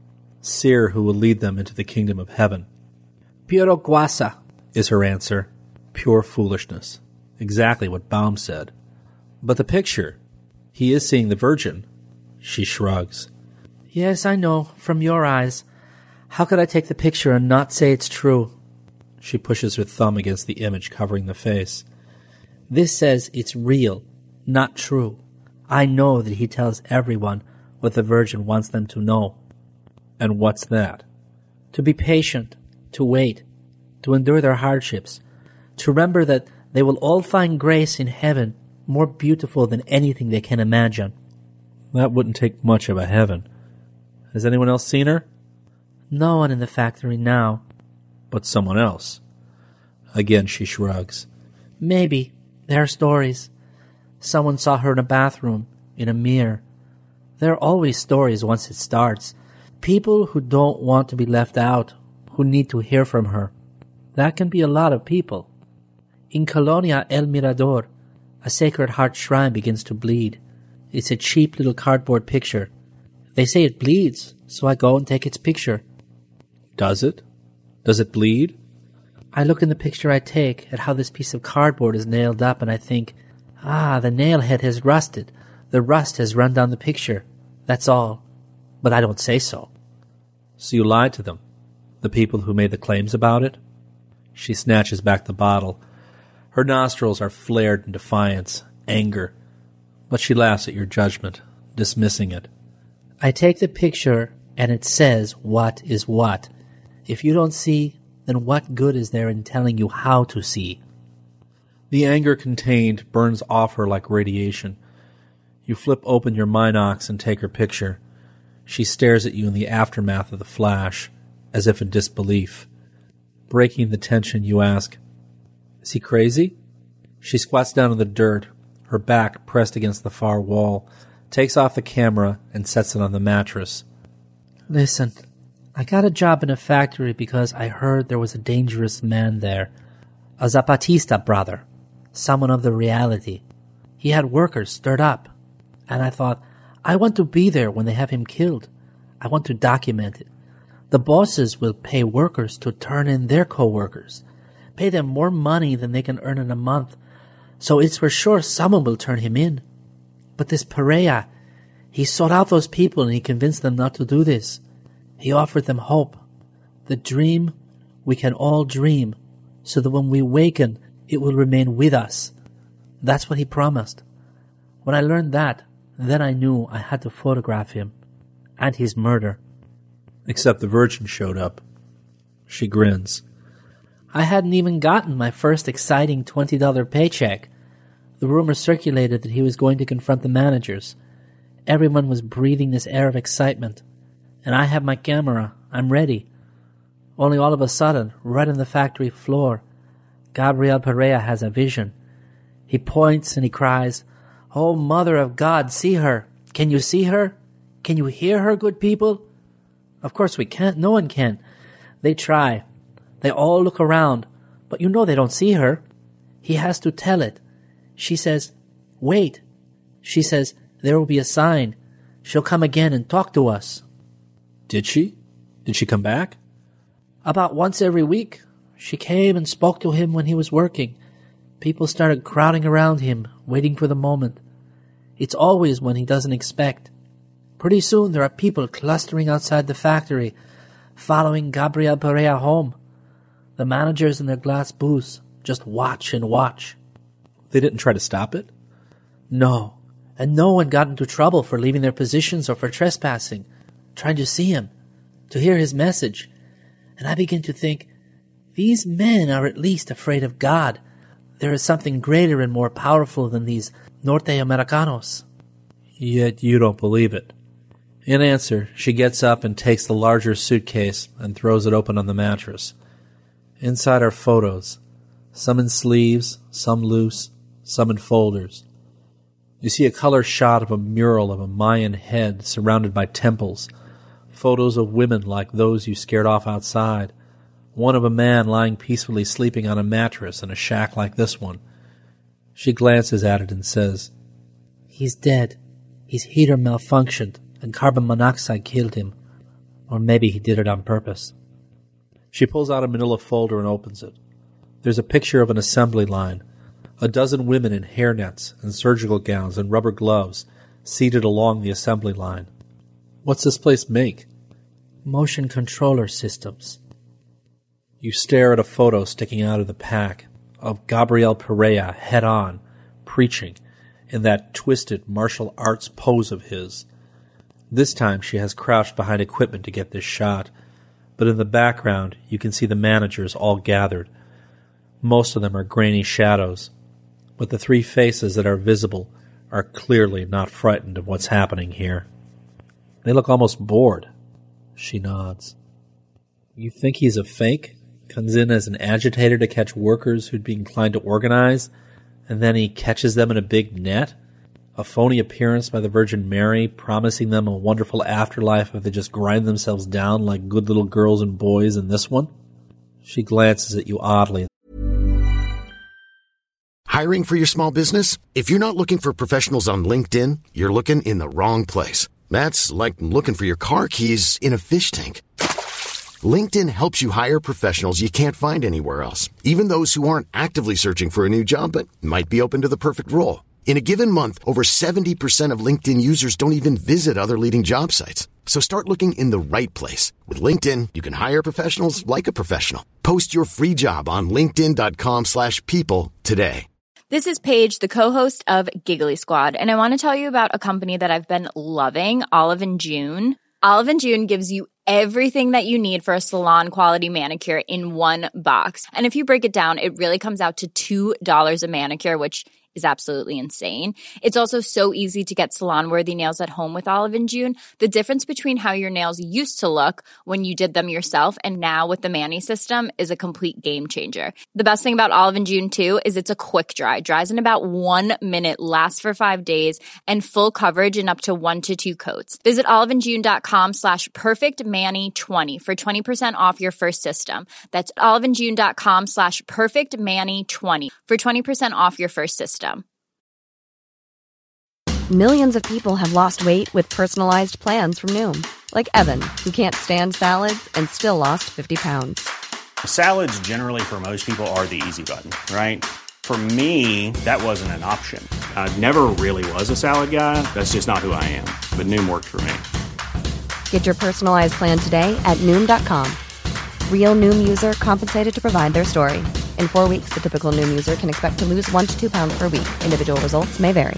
seer who will lead them into the kingdom of heaven. Puro guasa, is her answer. Pure foolishness. Exactly what Baum said. But the picture, he is seeing the Virgin. She shrugs. Yes, I know, from your eyes. How could I take the picture and not say it's true? She pushes her thumb against the image covering the face. This says it's real, not true. I know that he tells everyone what the Virgin wants them to know. And what's that? To be patient, to wait, to endure their hardships, to remember that they will all find grace in heaven more beautiful than anything they can imagine. That wouldn't take much of a heaven. Has anyone else seen her? No one in the factory now. But someone else. Again she shrugs. Maybe. There are stories. Someone saw her in a bathroom, in a mirror. There are always stories once it starts. People who don't want to be left out, who need to hear from her. That can be a lot of people. In Colonia El Mirador, a Sacred Heart shrine begins to bleed. It's a cheap little cardboard picture. They say it bleeds, so I go and take its picture. Does it? Does it bleed? I look in the picture I take at how this piece of cardboard is nailed up, and I think, the nail head has rusted. The rust has run down the picture. That's all. But I don't say so. So you lied to them? The people who made the claims about it? She snatches back the bottle. Her nostrils are flared in defiance, anger. But she laughs at your judgment, dismissing it. I take the picture, and it says what is what. If you don't see, then what good is there in telling you how to see? The anger contained burns off her like radiation. You flip open your Minox and take her picture. She stares at you in the aftermath of the flash, as if in disbelief. Breaking the tension, you ask, "Is he crazy?" She squats down in the dirt, her back pressed against the far wall, takes off the camera and sets it on the mattress. Listen, I got a job in a factory because I heard there was a dangerous man there. A Zapatista brother. Someone of the reality. He had workers stirred up. And I thought, I want to be there when they have him killed. I want to document it. The bosses will pay workers to turn in their co-workers. Pay them more money than they can earn in a month. So it's for sure someone will turn him in. But this Perea, he sought out those people and he convinced them not to do this. He offered them hope. The dream we can all dream, so that when we waken, it will remain with us. That's what he promised. When I learned that, then I knew I had to photograph him. And his murder. Except the Virgin showed up. She grins. I hadn't even gotten my first exciting $20 paycheck. The rumor circulated that he was going to confront the managers. Everyone was breathing this air of excitement. And I have my camera. I'm ready. Only all of a sudden, right on the factory floor, Gabriel Perea has a vision. He points and he cries, "Oh, Mother of God, see her! Can you see her? Can you hear her, good people?" Of course we can't. No one can. They try. They all look around. But you know they don't see her. He has to tell it. She says, "Wait." She says, "There will be a sign. She'll come again and talk to us." Did she? Did she come back? About once every week. She came and spoke to him when he was working. People started crowding around him, waiting for the moment. It's always when he doesn't expect. Pretty soon there are people clustering outside the factory, following Gabriel Perea home. The managers in their glass booths just watch and watch. They didn't try to stop it? No, and no one got into trouble for leaving their positions or for trespassing, trying to see him, to hear his message. And I begin to think, these men are at least afraid of God. There is something greater and more powerful than these Norte Americanos. Yet you don't believe it. In answer, she gets up and takes the larger suitcase and throws it open on the mattress. Inside are photos, some in sleeves, some loose, some in folders. You see a color shot of a mural of a Mayan head surrounded by temples, photos of women like those you scared off outside, one of a man lying peacefully sleeping on a mattress in a shack like this one. She glances at it and says, "He's dead. His heater malfunctioned, and carbon monoxide killed him. Or maybe he did it on purpose. She pulls out a manila folder and opens it. There's a picture of an assembly line. A dozen women in hairnets and surgical gowns and rubber gloves seated along the assembly line. What's this place make? Motion controller systems. You stare at a photo sticking out of the pack of Gabrielle Perea head-on, preaching, in that twisted martial arts pose of his. This time she has crouched behind equipment to get this shot, but in the background you can see the managers all gathered. Most of them are grainy shadows, but the three faces that are visible are clearly not frightened of what's happening here. They look almost bored. She nods. You think he's a fake? Comes in as an agitator to catch workers who'd be inclined to organize, and then he catches them in a big net? A phony appearance by the Virgin Mary, promising them a wonderful afterlife if they just grind themselves down like good little girls and boys in this one? She glances at you oddly. Hiring for your small business? If you're not looking for professionals on LinkedIn, you're looking in the wrong place. That's like looking for your car keys in a fish tank. LinkedIn helps you hire professionals you can't find anywhere else, even those who aren't actively searching for a new job but might be open to the perfect role. In a given month, over 70% of LinkedIn users don't even visit other leading job sites. So start looking in the right place. With LinkedIn, you can hire professionals like a professional. Post your free job on linkedin.com/people today. This is Paige, the co-host of Giggly Squad, and I want to tell you about a company that I've been loving, Olive & June. Olive & June gives you everything that you need for a salon-quality manicure in one box. And if you break it down, it really comes out to $2 a manicure, which is absolutely insane. It's also so easy to get salon-worthy nails at home with Olive & June. The difference between how your nails used to look when you did them yourself and now with the Mani system is a complete game changer. The best thing about Olive & June, too, is it's a quick dry. Dries in about 1 minute, lasts for 5 days, and full coverage in up to 1 to 2 coats. Visit oliveandjune.com/perfectmani20 for 20% off your first system. That's oliveandjune.com/perfectmani20 for 20% off your first system. Millions of people have lost weight with personalized plans from Noom. Like Evan, who can't stand salads and still lost 50 pounds. Salads generally for most people are the easy button, right? For me, that wasn't an option. I never really was a salad guy. That's just not who I am. But Noom worked for me. Get your personalized plan today at Noom.com. Real Noom user compensated to provide their story. In 4 weeks, the typical Noom user can expect to lose 1 to 2 pounds per week. Individual results may vary.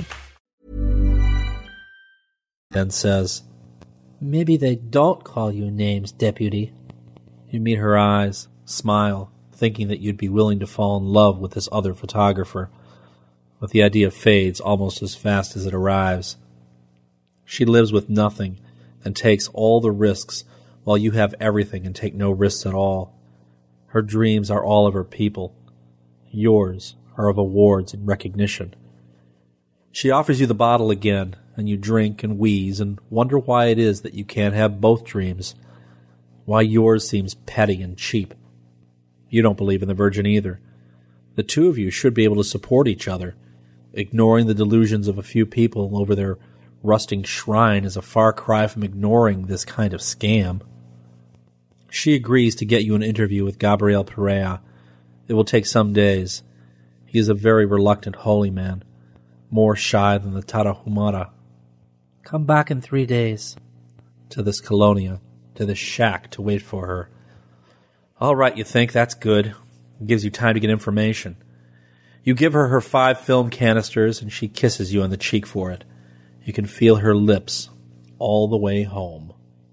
Then says, Maybe they don't call you names, deputy. You meet her eyes, smile, thinking that you'd be willing to fall in love with this other photographer. But the idea fades almost as fast as it arrives. She lives with nothing and takes all the risks while you have everything and take no risks at all. Her dreams are all of her people. Yours are of awards and recognition. She offers you the bottle again, and you drink and wheeze and wonder why it is that you can't have both dreams, why yours seems petty and cheap. You don't believe in the Virgin either. The two of you should be able to support each other. Ignoring the delusions of a few people over their rusting shrine is a far cry from ignoring this kind of scam. She agrees to get you an interview with Gabrielle Perea. It will take some days. He is a very reluctant holy man, more shy than the Tarahumara. Come back in 3 days. To this colonia, to this shack to wait for her. All right, you think, that's good. It gives you time to get information. You give her her 5 film canisters, and she kisses you on the cheek for it. You can feel her lips all the way home.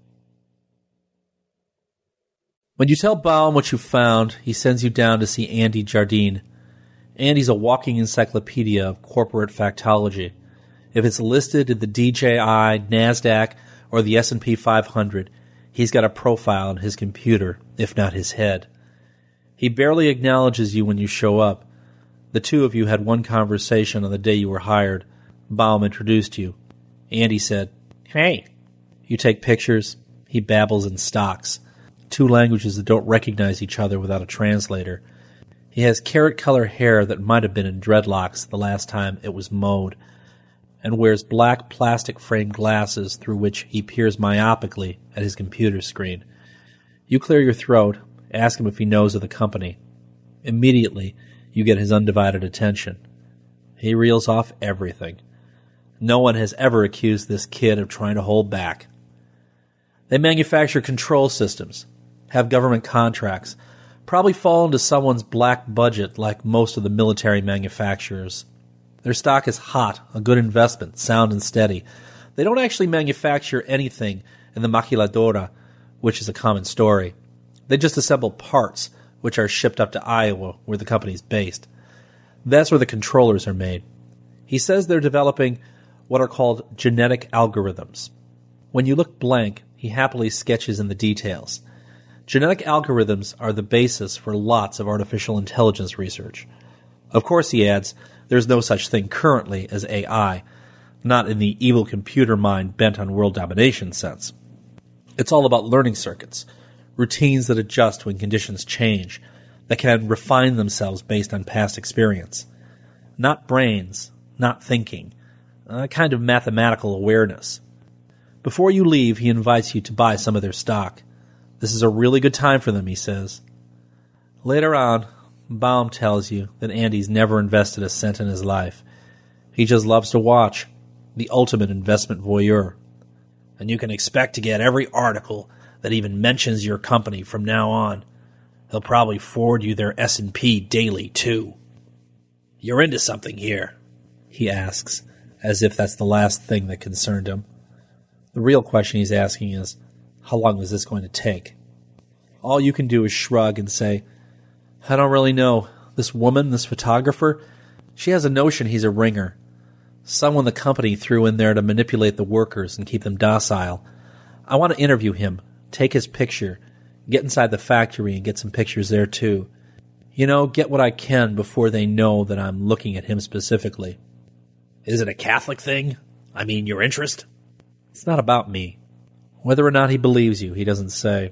When you tell Baum what you found, he sends you down to see Andy Jardine. Andy's a walking encyclopedia of corporate factology. If it's listed in the DJI, NASDAQ, or the S&P 500, he's got a profile in his computer, if not his head. He barely acknowledges you when you show up. The two of you had one conversation on the day you were hired. Baum introduced you. Andy said, "Hey." You take pictures. He babbles in stocks. 2 languages that don't recognize each other without a translator. He has carrot-color hair that might have been in dreadlocks the last time it was mowed. and wears black plastic-framed glasses through which he peers myopically at his computer screen. You clear your throat, ask him if he knows of the company. Immediately, you get his undivided attention. He reels off everything. No one has ever accused this kid of trying to hold back. They manufacture control systems, have government contracts, probably fall into someone's black budget like most of the military manufacturers. Their stock is hot, a good investment, sound and steady. They don't actually manufacture anything in the maquiladora, which is a common story. They just assemble parts, which are shipped up to Iowa, where the company's based. That's where the controllers are made. He says they're developing what are called genetic algorithms. When you look blank, he happily sketches in the details. Genetic algorithms are the basis for lots of artificial intelligence research. Of course, he adds, there's no such thing currently as AI, not in the evil computer mind bent on world domination sense. It's all about learning circuits, routines that adjust when conditions change, that can refine themselves based on past experience. Not brains, not thinking, a kind of mathematical awareness. Before you leave, he invites you to buy some of their stock. This is a really good time for them, he says. Later on, Baum tells you that Andy's never invested a cent in his life. He just loves to watch, the ultimate investment voyeur. And you can expect to get every article that even mentions your company from now on. He'll probably forward you their S&P daily, too. You're into something here, he asks, as if that's the last thing that concerned him. The real question he's asking is, how long is this going to take? All you can do is shrug and say, I don't really know. This woman, this photographer, she has a notion he's a ringer. Someone the company threw in there to manipulate the workers and keep them docile. I want to interview him, take his picture, get inside the factory and get some pictures there too. You know, get what I can before they know that I'm looking at him specifically. Is it a Catholic thing? I mean, your interest? It's not about me. Whether or not he believes you, he doesn't say.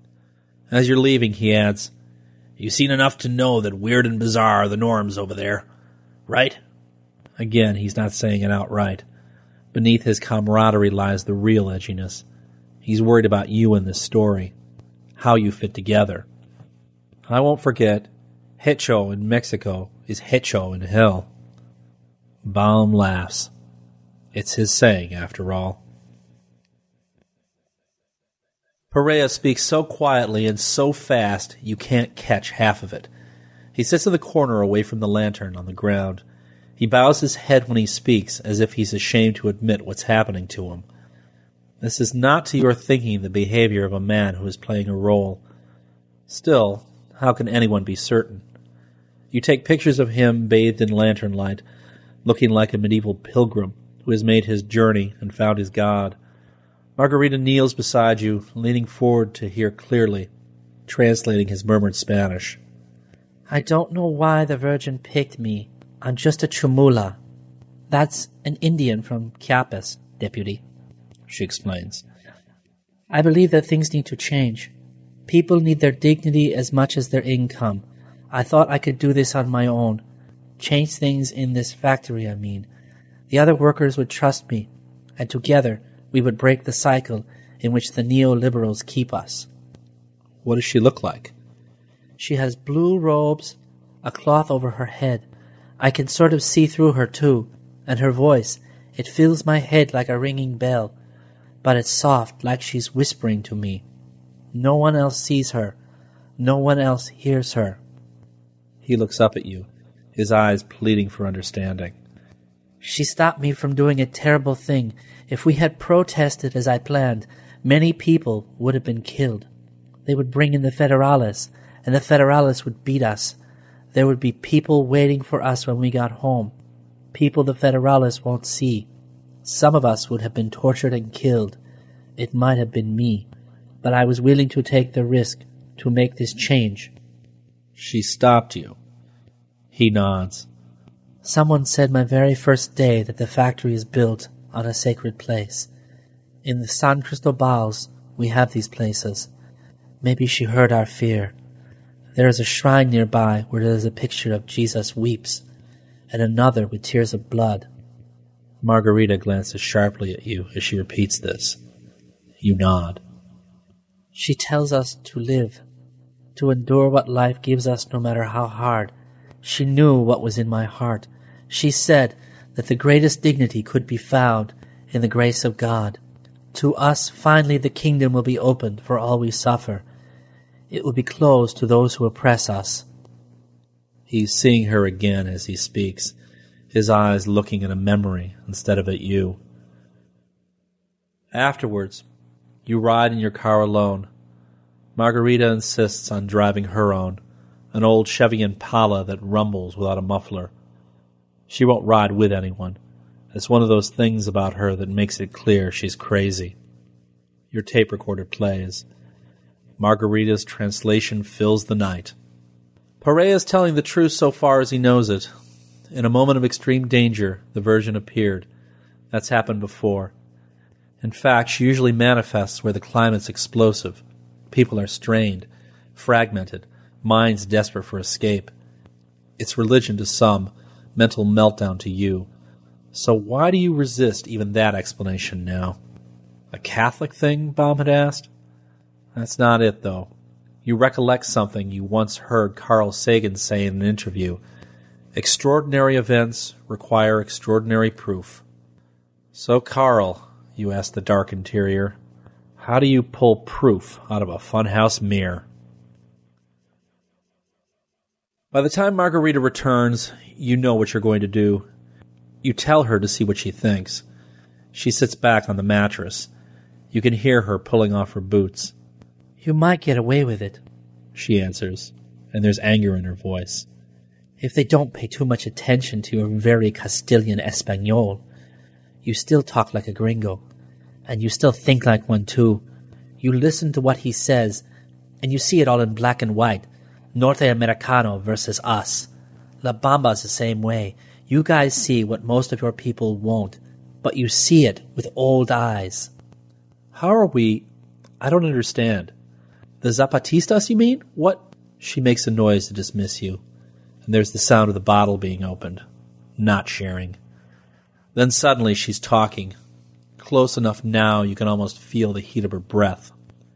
As you're leaving, he adds, You've seen enough to know that weird and bizarre are the norms over there, right? Again, he's not saying it outright. Beneath his camaraderie lies the real edginess. He's worried about you in this story, how you fit together. I won't forget, Hecho in Mexico is Hecho in hell. Baum laughs. It's his saying, after all. Perea speaks so quietly and so fast you can't catch half of it. He sits in the corner away from the lantern on the ground. He bows his head when he speaks, as if he's ashamed to admit what's happening to him. This is not to your thinking the behavior of a man who is playing a role. Still, how can anyone be certain? You take pictures of him bathed in lantern light, looking like a medieval pilgrim who has made his journey and found his God. Margarita kneels beside you, leaning forward to hear clearly, translating his murmured Spanish. I don't know why the Virgin picked me. I'm just a chumula. That's an Indian from Chiapas, deputy, she explains. I believe that things need to change. People need their dignity as much as their income. I thought I could do this on my own. Change things in this factory, I mean. The other workers would trust me, and together we would break the cycle in which the neoliberals keep us. What does she look like? She has blue robes, a cloth over her head. I can sort of see through her, too, and her voice, it fills my head like a ringing bell, but it's soft, like she's whispering to me. No one else sees her. No one else hears her. He looks up at you, his eyes pleading for understanding. She stopped me from doing a terrible thing. If we had protested as I planned, many people would have been killed. They would bring in the Federales, and the Federales would beat us. There would be people waiting for us when we got home. People the Federales won't see. Some of us would have been tortured and killed. It might have been me, but I was willing to take the risk to make this change. She stopped you. He nods. Someone said my very first day that the factory is built on a sacred place. In the San Cristobals, we have these places. Maybe she heard our fear. There is a shrine nearby where there is a picture of Jesus weeps, and another with tears of blood. Margarita glances sharply at you as she repeats this. You nod. She tells us to live, to endure what life gives us no matter how hard. She knew what was in my heart. She said that the greatest dignity could be found in the grace of God. To us, finally, the kingdom will be opened for all we suffer. It will be closed to those who oppress us. He's seeing her again as he speaks, his eyes looking at a memory instead of at you. Afterwards, you ride in your car alone. Margarita insists on driving her own, an old Chevy Impala that rumbles without a muffler. She won't ride with anyone. It's one of those things about her that makes it clear she's crazy. Your tape recorder plays. Margarita's translation fills the night. Perea's telling the truth so far as he knows it. In a moment of extreme danger, the Virgin appeared. That's happened before. In fact, she usually manifests where the climate's explosive. People are strained, fragmented, minds desperate for escape. It's religion to some, mental meltdown to you. So why do you resist even that explanation now? A Catholic thing, Baum had asked? That's not it, though. You recollect something you once heard Carl Sagan say in an interview. Extraordinary events require extraordinary proof. So, Carl, you ask the dark interior, how do you pull proof out of a funhouse mirror? By the time Margarita returns, you know what you're going to do. You tell her to see what she thinks. She sits back on the mattress. You can hear her pulling off her boots. You might get away with it, she answers, and there's anger in her voice. If they don't pay too much attention to your very Castilian Espanol. You still talk like a gringo, and you still think like one too. You listen to what he says, and you see it all in black and white. Norte Americano versus us. La Bamba's the same way. You guys see what most of your people won't, but you see it with old eyes. How are we? I don't understand. The Zapatistas, you mean? What? She makes a noise to dismiss you, and there's the sound of the bottle being opened. Not sharing. Then suddenly she's talking. Close enough now you can almost feel the heat of her breath.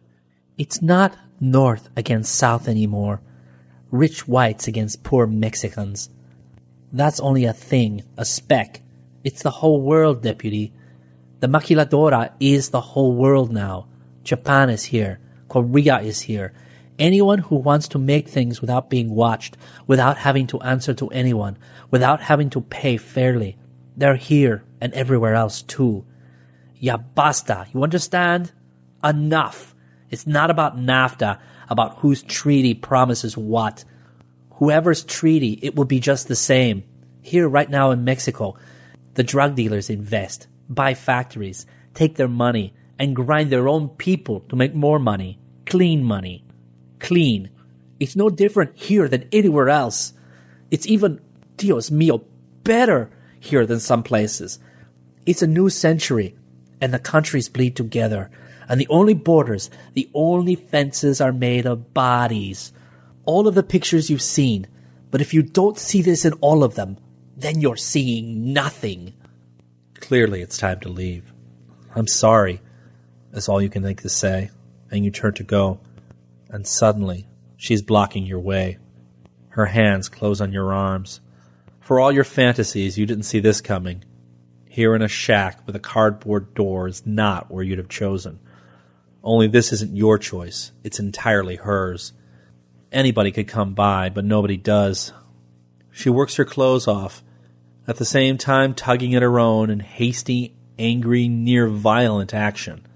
It's not North against South anymore. Rich whites against poor Mexicans. That's only a thing, a speck. It's the whole world, deputy. The maquiladora is the whole world now. Japan is here. Korea is here. Anyone who wants to make things without being watched, without having to answer to anyone, without having to pay fairly, they're here and everywhere else too. Ya basta, you understand? Enough. It's not about NAFTA, about whose treaty promises what. Whoever's treaty, it will be just the same. Here right now in Mexico, the drug dealers invest, buy factories, take their money, and grind their own people to make more money. Clean money. Clean. It's no different here than anywhere else. It's even, Dios mío, better here than some places. It's a new century, and the countries bleed together, and the only borders, the only fences are made of bodies. All of the pictures you've seen, but if you don't see this in all of them, then you're seeing nothing. Clearly it's time to leave. I'm sorry, is all you can think to say, and you turn to go, and suddenly she's blocking your way. Her hands close on your arms. For all your fantasies, you didn't see this coming. Here in a shack with a cardboard door is not where you'd have chosen. Only this isn't your choice. It's entirely hers. Anybody could come by, but nobody does. She works her clothes off, at the same time tugging at her own in hasty, angry, near-violent action.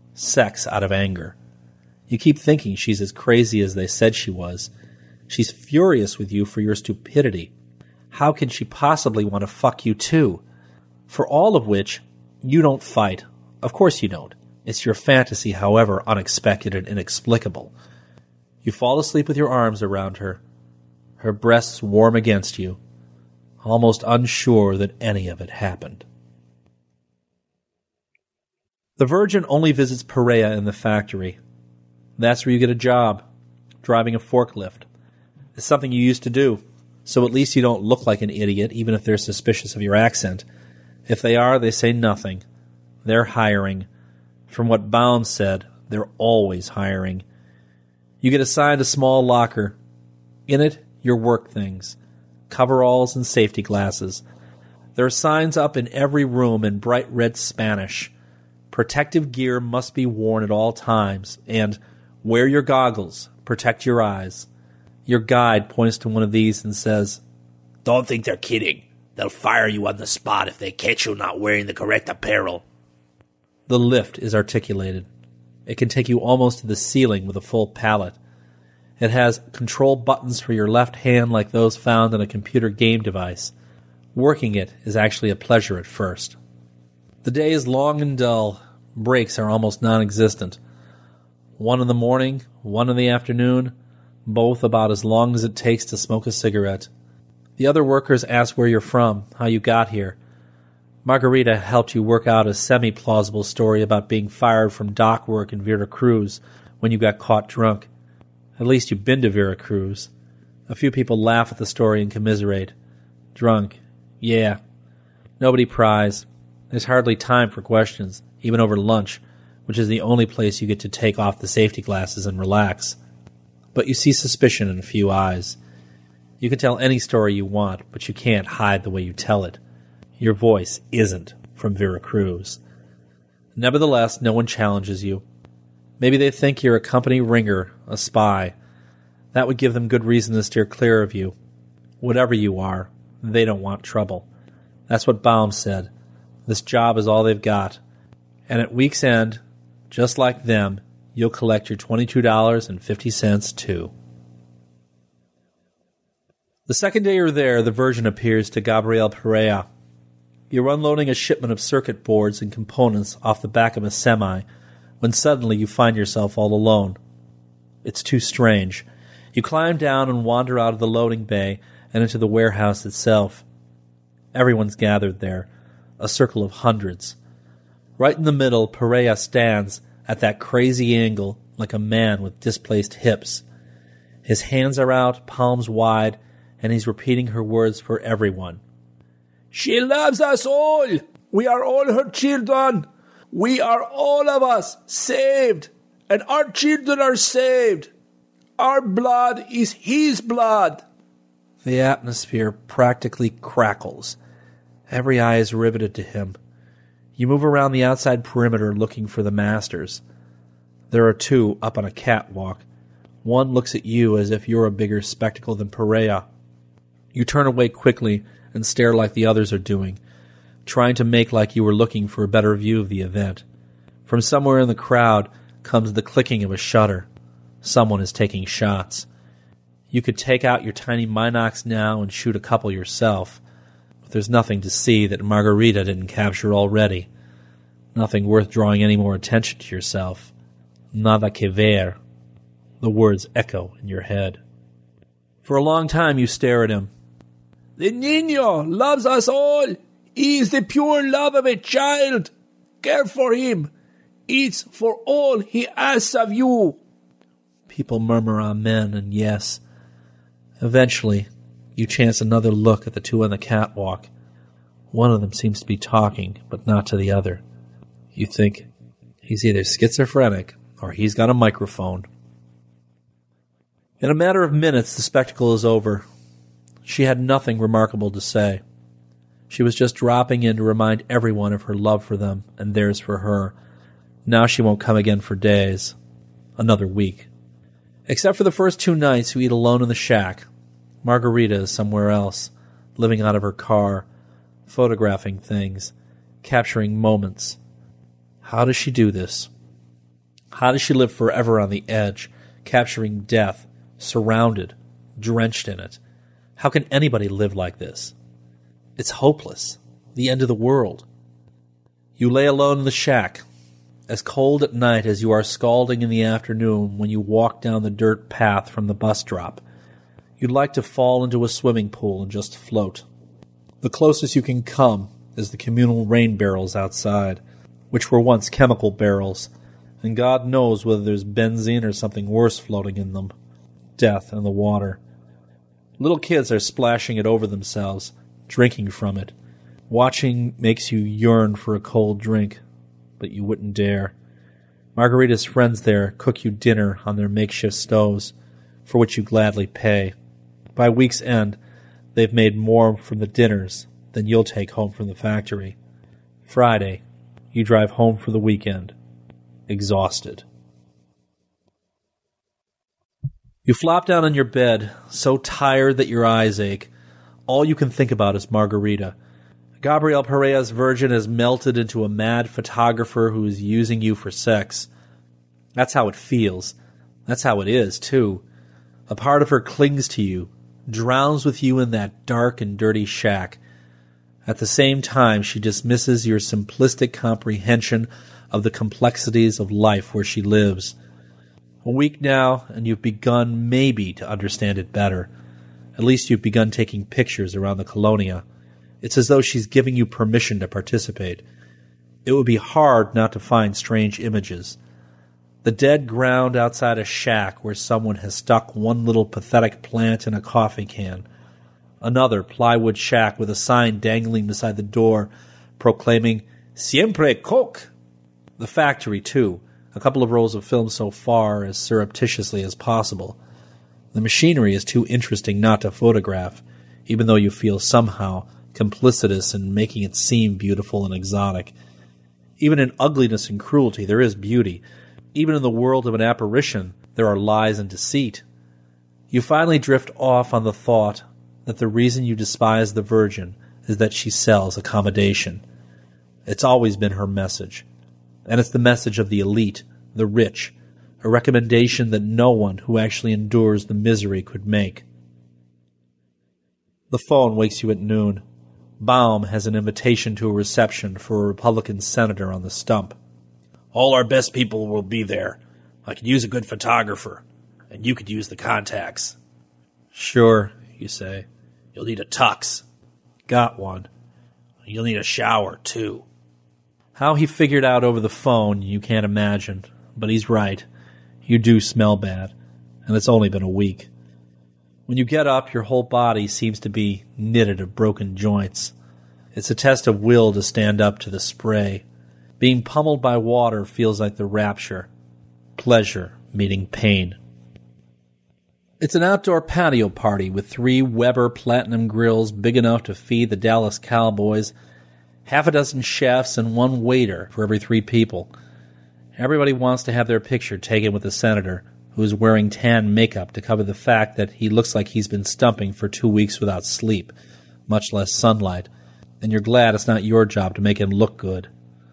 Sex out of anger. You keep thinking she's as crazy as they said she was. She's furious with you for your stupidity. How can she possibly want to fuck you too? For all of which, you don't fight. Of course you don't. It's your fantasy, however unexpected and inexplicable. You fall asleep with your arms around her, her breasts warm against you, almost unsure that any of it happened. The Virgin only visits Perea in the factory. That's where you get a job, driving a forklift. It's something you used to do, so at least you don't look like an idiot, even if they're suspicious of your accent. If they are, they say nothing. They're hiring. From what Baum said, they're always hiring. You get assigned a small locker. In it, your work things. Coveralls and safety glasses. There are signs up in every room in bright red Spanish. Protective gear must be worn at all times, and wear your goggles. Protect your eyes. Your guide points to one of these and says, "Don't think they're kidding. They'll fire you on the spot if they catch you not wearing the correct apparel." The lift is articulated. It can take you almost to the ceiling with a full pallet. It has control buttons for your left hand like those found on a computer game device. Working it is actually a pleasure at first. The day is long and dull. Breaks are almost non-existent. 1 in the morning, 1 in the afternoon, both about as long as it takes to smoke a cigarette. The other workers ask where you're from, how you got here. Margarita helped you work out a semi-plausible story about being fired from dock work in Veracruz when you got caught drunk. At least you've been to Veracruz. A few people laugh at the story and commiserate. Drunk. Yeah. Nobody pries. There's hardly time for questions, even over lunch, which is the only place you get to take off the safety glasses and relax. But you see suspicion in a few eyes. You can tell any story you want, but you can't hide the way you tell it. Your voice isn't from Veracruz. Nevertheless, no one challenges you. Maybe they think you're a company ringer, a spy. That would give them good reason to steer clear of you. Whatever you are, they don't want trouble. That's what Baum said. This job is all they've got. And at week's end, just like them, you'll collect your $22.50 too. The second day you're there, the Virgin appears to Gabriel Perea. You're unloading a shipment of circuit boards and components off the back of a semi, when suddenly you find yourself all alone. It's too strange. You climb down and wander out of the loading bay and into the warehouse itself. Everyone's gathered there, a circle of hundreds. Right in the middle, Perea stands at that crazy angle like a man with displaced hips. His hands are out, palms wide, and he's repeating her words for everyone. "She loves us all. We are all her children. We are all of us saved, and our children are saved. Our blood is his blood." The atmosphere practically crackles. Every eye is riveted to him. You move around the outside perimeter looking for the masters. There are 2 up on a catwalk. One looks at you as if you're a bigger spectacle than Perea. You turn away quickly and stare like the others are doing, trying to make like you were looking for a better view of the event. From somewhere in the crowd comes the clicking of a shutter. Someone is taking shots. You could take out your tiny Minox now and shoot a couple yourself, but there's nothing to see that Margarita didn't capture already. Nothing worth drawing any more attention to yourself. Nada que ver. The words echo in your head. For a long time you stare at him. "The niño loves us all. He is the pure love of a child. Care for him. It's for all he asks of you." People murmur amen and yes. Eventually, you chance another look at the 2 on the catwalk. One of them seems to be talking, but not to the other. You think, he's either schizophrenic or he's got a microphone. In a matter of minutes, the spectacle is over. She had nothing remarkable to say. She was just dropping in to remind everyone of her love for them and theirs for her. Now she won't come again for days. Another week. Except for the first 2 nights you eat alone in the shack. Margarita is somewhere else, living out of her car, photographing things, capturing moments. How does she do this? How does she live forever on the edge, capturing death, surrounded, drenched in it? How can anybody live like this? It's hopeless. The end of the world. You lay alone in the shack, as cold at night as you are scalding in the afternoon when you walk down the dirt path from the bus drop. You'd like to fall into a swimming pool and just float. The closest you can come is the communal rain barrels outside, which were once chemical barrels, and God knows whether there's benzene or something worse floating in them. Death in the water. Little kids are splashing it over themselves, drinking from it. Watching makes you yearn for a cold drink, but you wouldn't dare. Margarita's friends there cook you dinner on their makeshift stoves, for which you gladly pay. By week's end, they've made more from the dinners than you'll take home from the factory. Friday, you drive home for the weekend, exhausted. You flop down on your bed, so tired that your eyes ache. All you can think about is Margarita. Gabriel Perea's virgin has melted into a mad photographer who is using you for sex. That's how it feels. That's how it is, too. A part of her clings to you, drowns with you in that dark and dirty shack. At the same time, she dismisses your simplistic comprehension of the complexities of life where she lives. A week now, and you've begun maybe to understand it better. At least you've begun taking pictures around the colonia. It's as though she's giving you permission to participate. It would be hard not to find strange images. The dead ground outside a shack where someone has stuck one little pathetic plant in a coffee can. Another plywood shack with a sign dangling beside the door proclaiming, Siempre Coke! The factory, too. A couple of rolls of film so far as surreptitiously as possible. The machinery is too interesting not to photograph, even though you feel somehow complicitous in making it seem beautiful and exotic. Even in ugliness and cruelty there is beauty. Even in the world of an apparition there are lies and deceit. You finally drift off on the thought that the reason you despise the Virgin is that she sells accommodation. It's always been her message. And it's the message of the elite, the rich, a recommendation that no one who actually endures the misery could make. The phone wakes you at noon. Baum has an invitation to a reception for a Republican senator on the stump. All our best people will be there. I could use a good photographer, and you could use the contacts. Sure, you say. You'll need a tux. Got one. You'll need a shower, too. How he figured out over the phone, you can't imagine, but he's right. You do smell bad, and it's only been a week. When you get up, your whole body seems to be knitted of broken joints. It's a test of will to stand up to the spray. Being pummeled by water feels like the rapture. Pleasure meeting pain. It's an outdoor patio party with 3 Weber Platinum grills big enough to feed the Dallas Cowboys, half a dozen chefs, and 1 waiter for every 3 people. Everybody wants to have their picture taken with the senator, who is wearing tan makeup to cover the fact that he looks like he's been stumping for 2 weeks without sleep, much less sunlight, and you're glad it's not your job to make him look good.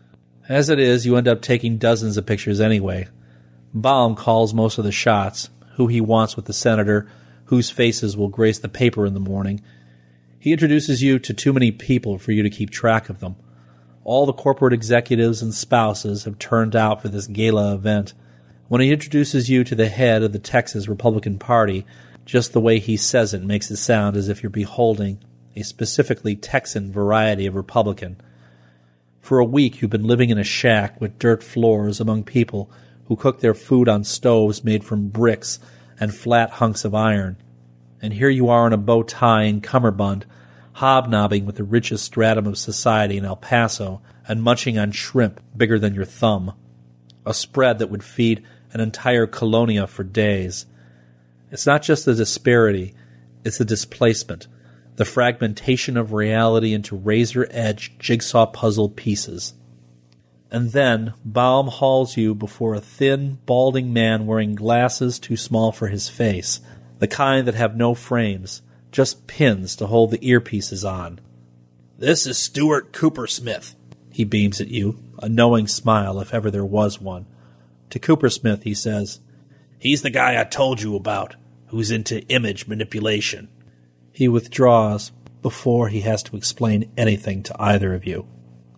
As it is, you end up taking dozens of pictures anyway. Baum calls most of the shots, who he wants with the senator, whose faces will grace the paper in the morning. He introduces you to too many people for you to keep track of them. All the corporate executives and spouses have turned out for this gala event. When he introduces you to the head of the Texas Republican Party, just the way he says it makes it sound as if you're beholding a specifically Texan variety of Republican. For a week you've been living in a shack with dirt floors among people who cook their food on stoves made from bricks and flat hunks of iron. And here you are in a bow tie and cummerbund, hobnobbing with the richest stratum of society in El Paso and munching on shrimp bigger than your thumb. A spread that would feed an entire colonia for days. It's not just the disparity, it's the displacement, the fragmentation of reality into razor-edged jigsaw puzzle pieces. And then Baum hauls you before a thin, balding man wearing glasses too small for his face, the kind that have no frames, just pins to hold the earpieces on. "This is Stuart Coopersmith," he beams at you, a knowing smile if ever there was one. To Coopersmith he says, "He's the guy I told you about, who's into image manipulation." He withdraws before he has to explain anything to either of you.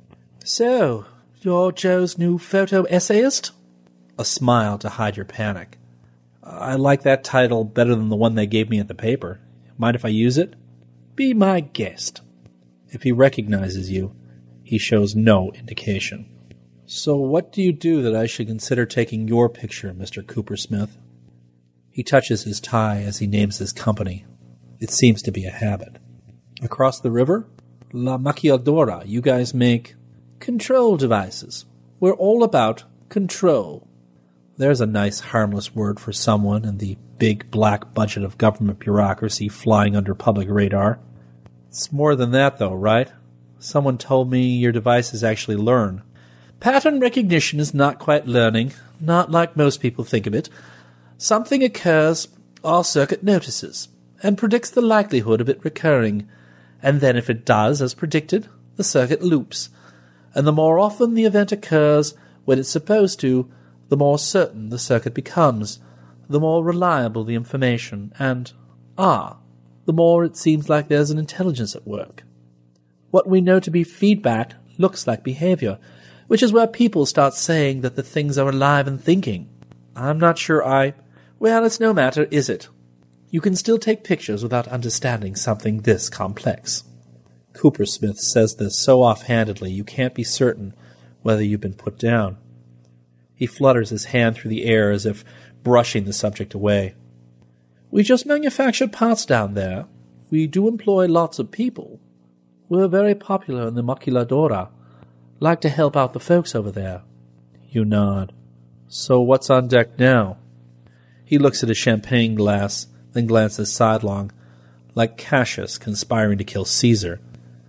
"So, you're Joe's new photo essayist?" A smile to hide your panic. "I like that title better than the one they gave me at the paper. Mind if I use it?" "Be my guest." If he recognizes you, he shows no indication. "So what do you do that I should consider taking your picture, Mr. Coopersmith?" He touches his tie as he names his company. It seems to be a habit. "Across the river?" La Maquiladora, you guys make control devices. We're all about control. There's a nice harmless word for someone in the big black budget of government bureaucracy flying under public radar. It's more than that, though, right? Someone told me your devices actually learn. Pattern recognition is not quite learning, not like most people think of it. Something occurs, our circuit notices, and predicts the likelihood of it recurring. And then if it does, as predicted, the circuit loops. And the more often the event occurs when it's supposed to, the more certain the circuit becomes, the more reliable the information, and, the more it seems like there's an intelligence at work. What we know to be feedback looks like behavior, which is where people start saying that the things are alive and thinking. I'm not sure Well, it's no matter, is it? You can still take pictures without understanding something this complex. Coopersmith says this so offhandedly you can't be certain whether you've been put down. He flutters his hand through the air as if brushing the subject away. We just manufacture parts down there. We do employ lots of people. We're very popular in the Maquiladora. Like to help out the folks over there. You nod. So what's on deck now? He looks at his champagne glass, then glances sidelong, like Cassius conspiring to kill Caesar.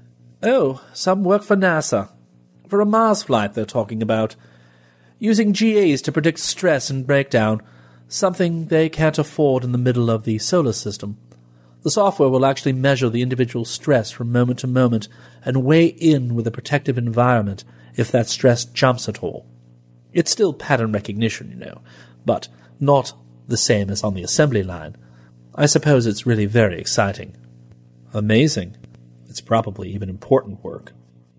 Oh, some work for NASA. For a Mars flight they're talking about. Using GAs to predict stress and breakdown, something they can't afford in the middle of the solar system. The software will actually measure the individual stress from moment to moment and weigh in with a protective environment if that stress jumps at all. It's still pattern recognition, you know, but not the same as on the assembly line. I suppose it's really very exciting. Amazing. It's probably even important work.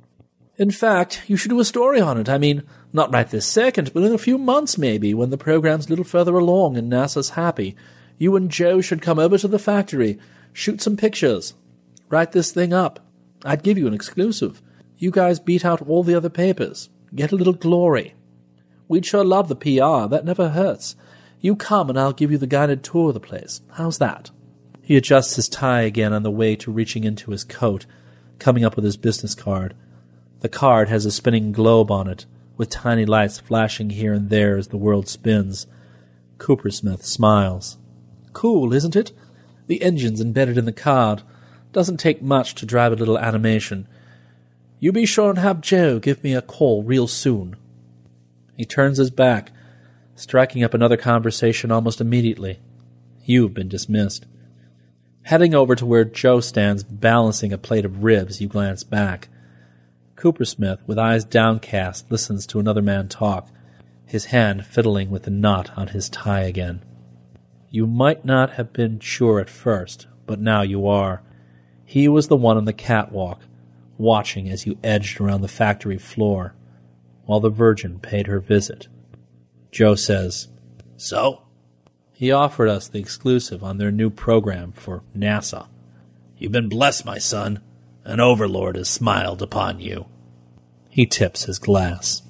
In fact, you should do a story on it. I mean, not right this second, but in a few months maybe, when the program's a little further along and NASA's happy. You and Joe should come over to the factory, shoot some pictures, write this thing up. I'd give you an exclusive. You guys beat out all the other papers. Get a little glory. We'd sure love the PR. That never hurts. You come and I'll give you the guided tour of the place. How's that? He adjusts his tie again on the way to reaching into his coat, coming up with his business card. The card has a spinning globe on it, with tiny lights flashing here and there as the world spins. Coopersmith smiles. Cool, isn't it? The engine's embedded in the card. Doesn't take much to drive a little animation. You be sure and have Joe give me a call real soon. He turns his back, striking up another conversation almost immediately. You've been dismissed. Heading over to where Joe stands balancing a plate of ribs, you glance back. Coopersmith, with eyes downcast, listens to another man talk, his hand fiddling with the knot on his tie again. You might not have been sure at first, but now you are. He was the one on the catwalk, watching as you edged around the factory floor, while the Virgin paid her visit. Joe says, So? He offered us the exclusive on their new program for NASA. You've been blessed, my son. An overlord has smiled upon you. He tips his glass.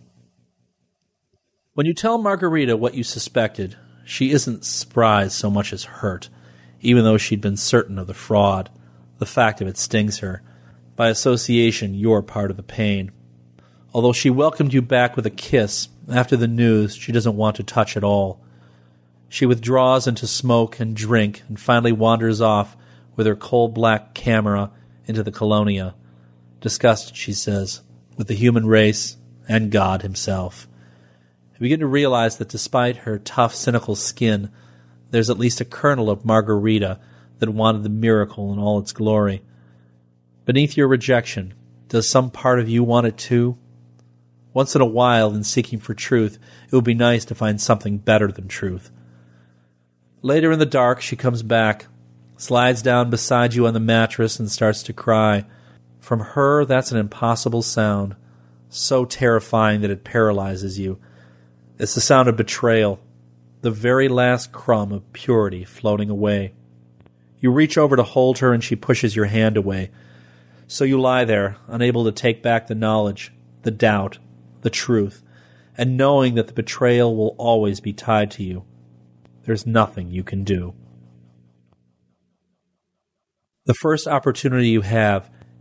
When you tell Margarita what you suspected, she isn't surprised so much as hurt, even though she'd been certain of the fraud. The fact of it stings her. By association, you're part of the pain. Although she welcomed you back with a kiss, after the news she doesn't want to touch at all. She withdraws into smoke and drink and finally wanders off with her coal-black camera into the Colonia. Disgusted, she says, with the human race and God himself. You begin to realize that despite her tough, cynical skin, there's at least a kernel of Margarita that wanted the miracle in all its glory. Beneath your rejection, does some part of you want it too? Once in a while, in seeking for truth, it would be nice to find something better than truth. Later in the dark, she comes back, slides down beside you on the mattress and starts to cry. From her, that's an impossible sound, so terrifying that it paralyzes you. It's the sound of betrayal, the very last crumb of purity floating away. You reach over to hold her and she pushes your hand away. So you lie there, unable to take back the knowledge, the doubt, the truth, and knowing that the betrayal will always be tied to you. There's nothing you can do. The first opportunity you have,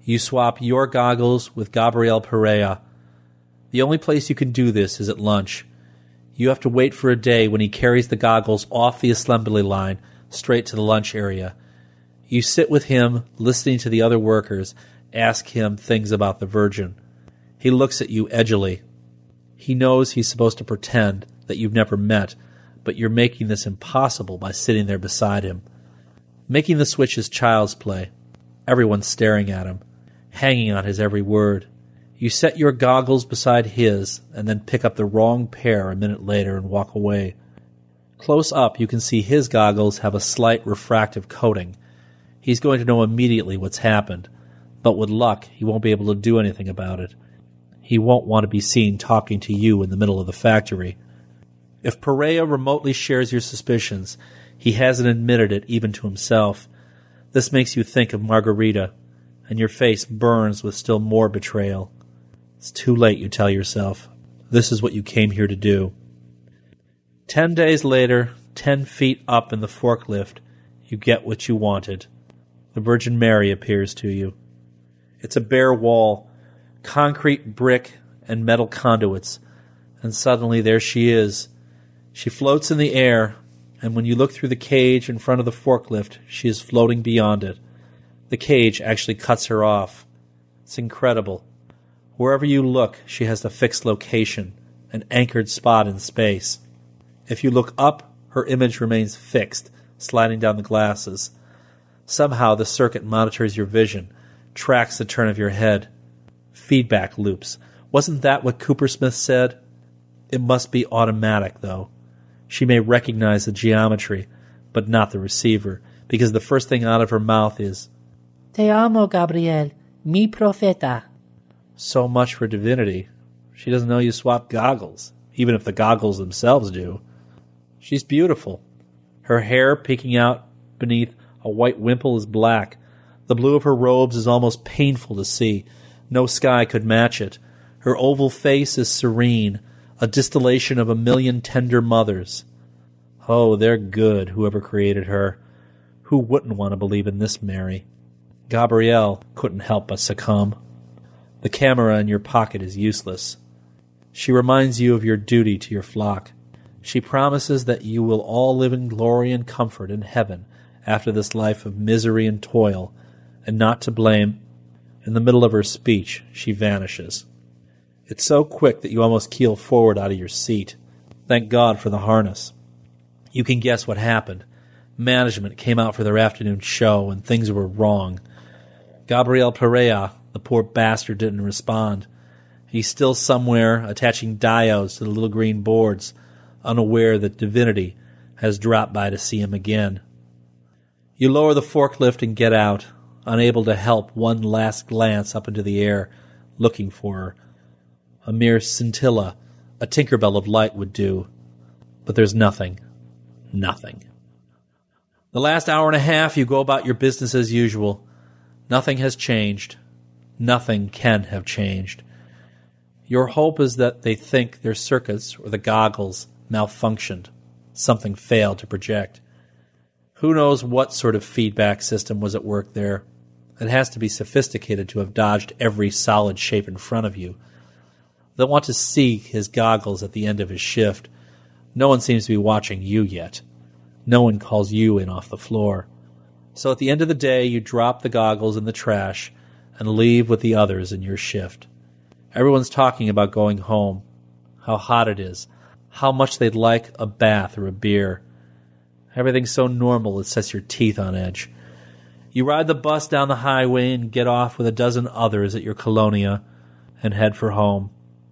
You swap your goggles with Gabriel Perea. The only place you can do this is at lunch. You have to wait for a day when he carries the goggles off the assembly line straight to the lunch area. You sit with him, listening to the other workers, ask him things about the Virgin. He looks at you edgily. He knows he's supposed to pretend that you've never met, but you're making this impossible by sitting there beside him. Making the switch is child's play. Everyone's staring at him, hanging on his every word. You set your goggles beside his and then pick up the wrong pair a minute later and walk away. Close up, you can see his goggles have a slight refractive coating. He's going to know immediately what's happened, but with luck, he won't be able to do anything about it. He won't want to be seen talking to you in the middle of the factory. If Perea remotely shares your suspicions, he hasn't admitted it even to himself. This makes you think of Margarita, and your face burns with still more betrayal. It's too late, you tell yourself. This is what you came here to do. 10 days later, 10 feet up in the forklift, you get what you wanted. The Virgin Mary appears to you. It's a bare wall, concrete, brick, and metal conduits, and suddenly there she is. She floats in the air, and when you look through the cage in front of the forklift, she is floating beyond it. The cage actually cuts her off. It's incredible. Wherever you look, she has a fixed location, an anchored spot in space. If you look up, her image remains fixed, sliding down the glasses. Somehow the circuit monitors your vision, tracks the turn of your head. Feedback loops. Wasn't that what Coopersmith said? It must be automatic, though. She may recognize the geometry, but not the receiver, because the first thing out of her mouth is, Te amo, Gabriel, mi profeta. So much for divinity. She doesn't know you swap goggles, even if the goggles themselves do. She's beautiful. Her hair peeking out beneath a white wimple is black. The blue of her robes is almost painful to see. No sky could match it. Her oval face is serene, a distillation of 1,000,000 tender mothers. Oh, they're good, whoever created her. Who wouldn't want to believe in this Mary? Gabrielle couldn't help but succumb. The camera in your pocket is useless. She reminds you of your duty to your flock. She promises that you will all live in glory and comfort in heaven after this life of misery and toil, and not to blame. In the middle of her speech, she vanishes. It's so quick that you almost keel forward out of your seat. Thank God for the harness. You can guess what happened. Management came out for their afternoon show, and things were wrong. Gabriel Perea, the poor bastard, didn't respond. He's still somewhere attaching diodes to the little green boards, unaware that divinity has dropped by to see him again. You lower the forklift and get out, unable to help one last glance up into the air, looking for her. A mere scintilla, a Tinkerbell of light would do. But there's nothing. Nothing. The last hour and a half you go about your business as usual. Nothing has changed. Nothing can have changed. Your hope is that they think their circuits or the goggles malfunctioned. Something failed to project. Who knows what sort of feedback system was at work there? It has to be sophisticated to have dodged every solid shape in front of you. They'll want to see his goggles at the end of his shift. No one seems to be watching you yet. No one calls you in off the floor. So at the end of the day, you drop the goggles in the trash and leave with the others in your shift. Everyone's talking about going home, how hot it is, how much they'd like a bath or a beer. Everything's so normal it sets your teeth on edge. You ride the bus down the highway and get off with a dozen others at your colonia and head for home.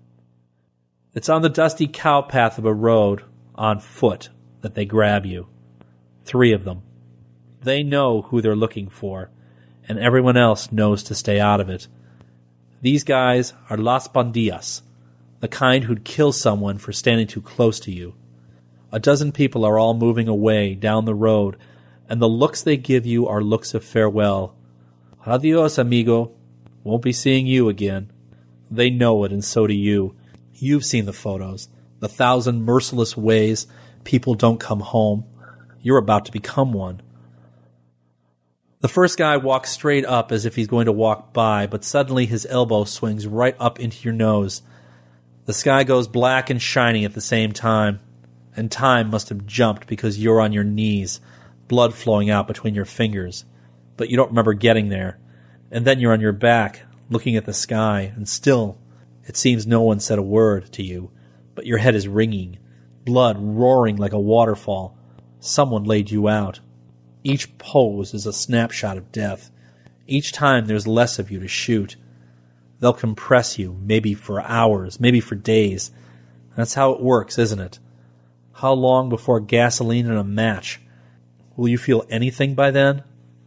It's on the dusty cowpath of a road, on foot, that they grab you. 3 of them. They know who they're looking for, and everyone else knows to stay out of it. These guys are Las Bandidas, the kind who'd kill someone for standing too close to you. A dozen people are all moving away down the road, and the looks they give you are looks of farewell. Adios, amigo. Won't be seeing you again. They know it, and so do you. You've seen the photos, the 1,000 merciless ways people don't come home. You're about to become one. The first guy walks straight up as if he's going to walk by, but suddenly his elbow swings right up into your nose. The sky goes black and shiny at the same time, and time must have jumped because you're on your knees, blood flowing out between your fingers. But you don't remember getting there. And then you're on your back, looking at the sky, and still, it seems no one said a word to you, but your head is ringing, blood roaring like a waterfall. Someone laid you out. Each pose is a snapshot of death. Each time there's less of you to shoot. They'll compress you, maybe for hours, maybe for days. That's how it works, isn't it? How long before gasoline and a match? Will you feel anything by then?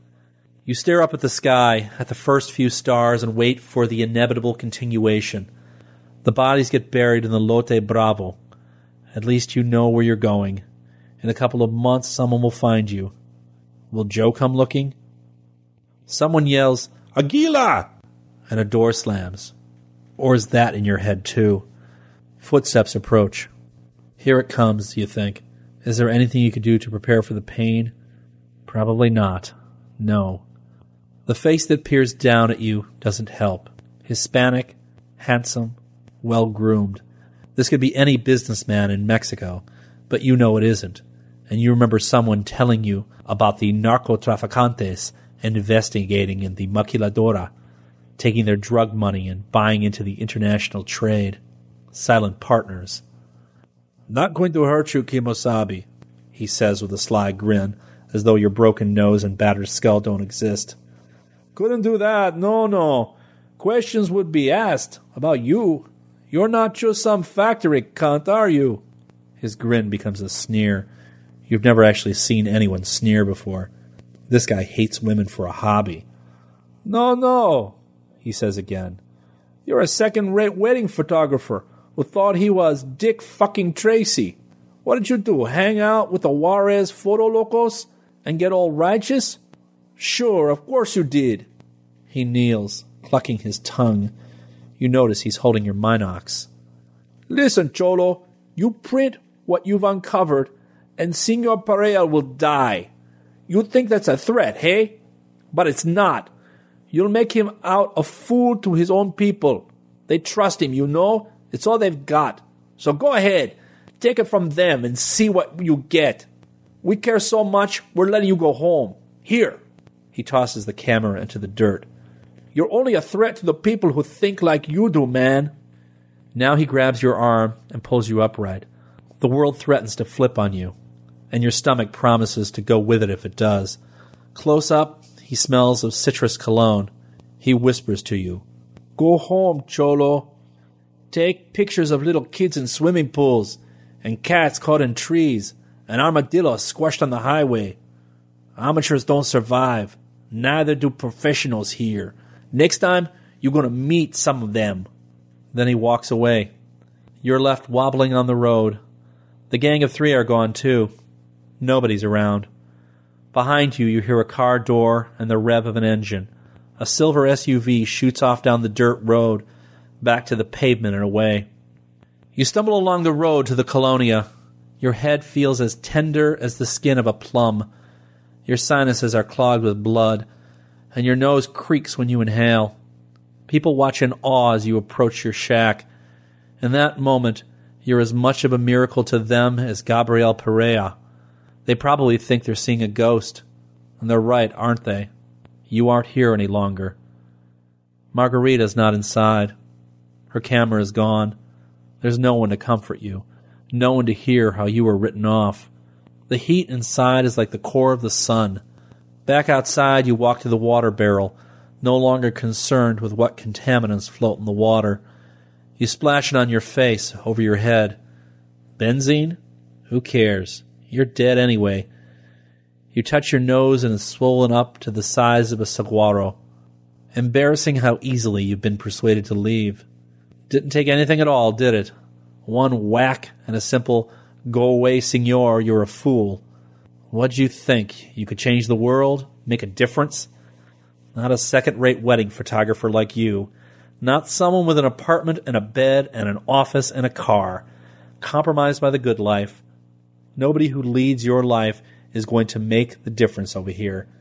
You stare up at the sky, at the first few stars, and wait for the inevitable continuation. The bodies get buried in the Lote Bravo. At least you know where you're going. In a couple of months, someone will find you. Will Joe come looking? Someone yells, "Aguila!" and a door slams. Or is that in your head, too? Footsteps approach. Here it comes, you think. Is there anything you could do to prepare for the pain? Probably not. No. The face that peers down at you doesn't help. Hispanic, handsome, well-groomed. This could be any businessman in Mexico, but you know it isn't. And you remember someone telling you about the narcotraficantes investigating in the maquiladora, taking their drug money and buying into the international trade. Silent partners. "Not going to hurt you, Kimosabi," he says with a sly grin, as though your broken nose and battered skull don't exist. "Couldn't do that, no. Questions would be asked about you. You're not just some factory cunt, are you?" His grin becomes a sneer. You've never actually seen anyone sneer before. This guy hates women for a hobby. No, he says again. You're a second-rate wedding photographer who thought he was Dick fucking Tracy. What did you do, hang out with the Juarez photo locos and get all righteous? Sure, of course you did. He kneels, clucking his tongue. You notice he's holding your Minox. Listen, Cholo, you print what you've uncovered, and Senor Perea will die. You think that's a threat, hey? But it's not. You'll make him out a fool to his own people. They trust him, you know? It's all they've got. So go ahead, take it from them and see what you get. We care so much, we're letting you go home. Here. He tosses the camera into the dirt. You're only a threat to the people who think like you do, man. Now he grabs your arm and pulls you upright. The world threatens to flip on you, and your stomach promises to go with it if it does. Close up, he smells of citrus cologne. He whispers to you, Go home, Cholo. Take pictures of little kids in swimming pools, and cats caught in trees, and armadillos squashed on the highway. Amateurs don't survive. Neither do professionals here. Next time, you're going to meet some of them. Then he walks away. You're left wobbling on the road. The gang of three are gone too. Nobody's around. Behind you, you hear a car door and the rev of an engine. A silver SUV shoots off down the dirt road, back to the pavement and away. You stumble along the road to the Colonia. Your head feels as tender as the skin of a plum. Your sinuses are clogged with blood, and your nose creaks when you inhale. People watch in awe as you approach your shack. In that moment, you're as much of a miracle to them as Gabriel Perea. They probably think they're seeing a ghost. And they're right, aren't they? You aren't here any longer. Margarita's not inside. Her camera is gone. There's no one to comfort you. No one to hear how you were written off. The heat inside is like the core of the sun. Back outside, you walk to the water barrel, no longer concerned with what contaminants float in the water. You splash it on your face, over your head. Benzene? Who cares? You're dead anyway. You touch your nose and it's swollen up to the size of a saguaro. Embarrassing how easily you've been persuaded to leave. Didn't take anything at all, did it? One whack and a simple, go away, senor, you're a fool. What'd you think? You could change the world? Make a difference? Not a second-rate wedding photographer like you. Not someone with an apartment and a bed and an office and a car. Compromised by the good life. Nobody who leads your life is going to make the difference over here.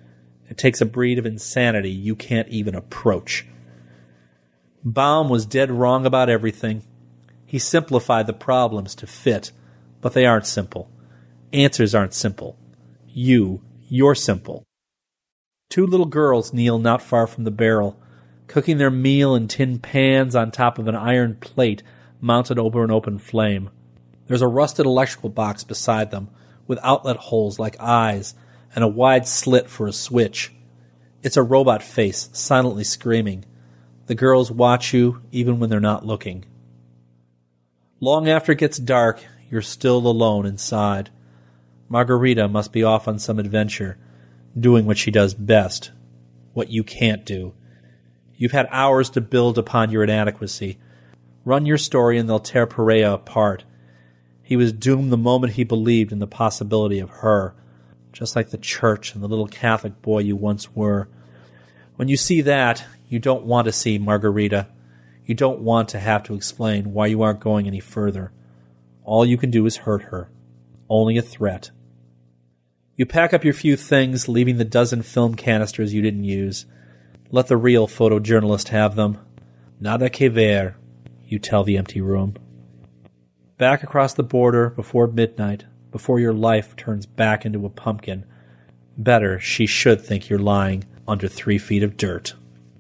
It takes a breed of insanity you can't even approach. Baum was dead wrong about everything. He simplified the problems to fit, but they aren't simple. Answers aren't simple. You're simple. Two little girls kneel not far from the barrel, cooking their meal in tin pans on top of an iron plate mounted over an open flame. There's a rusted electrical box beside them, with outlet holes like eyes and a wide slit for a switch. It's a robot face, silently screaming. The girls watch you even when they're not looking. Long after it gets dark, you're still alone inside. Margarita must be off on some adventure, doing what she does best, what you can't do. You've had hours to build upon your inadequacy. Run your story and they'll tear Perea apart. He was doomed the moment he believed in the possibility of her, just like the church and the little Catholic boy you once were. When you see that, you don't want to see Margarita. You don't want to have to explain why you aren't going any further. All you can do is hurt her. Only a threat. You pack up your few things, leaving the dozen film canisters you didn't use. Let the real photojournalist have them. Nada que ver, you tell the empty room. Back across the border before midnight, before your life turns back into a pumpkin. Better she should think you're lying under 3 feet of dirt.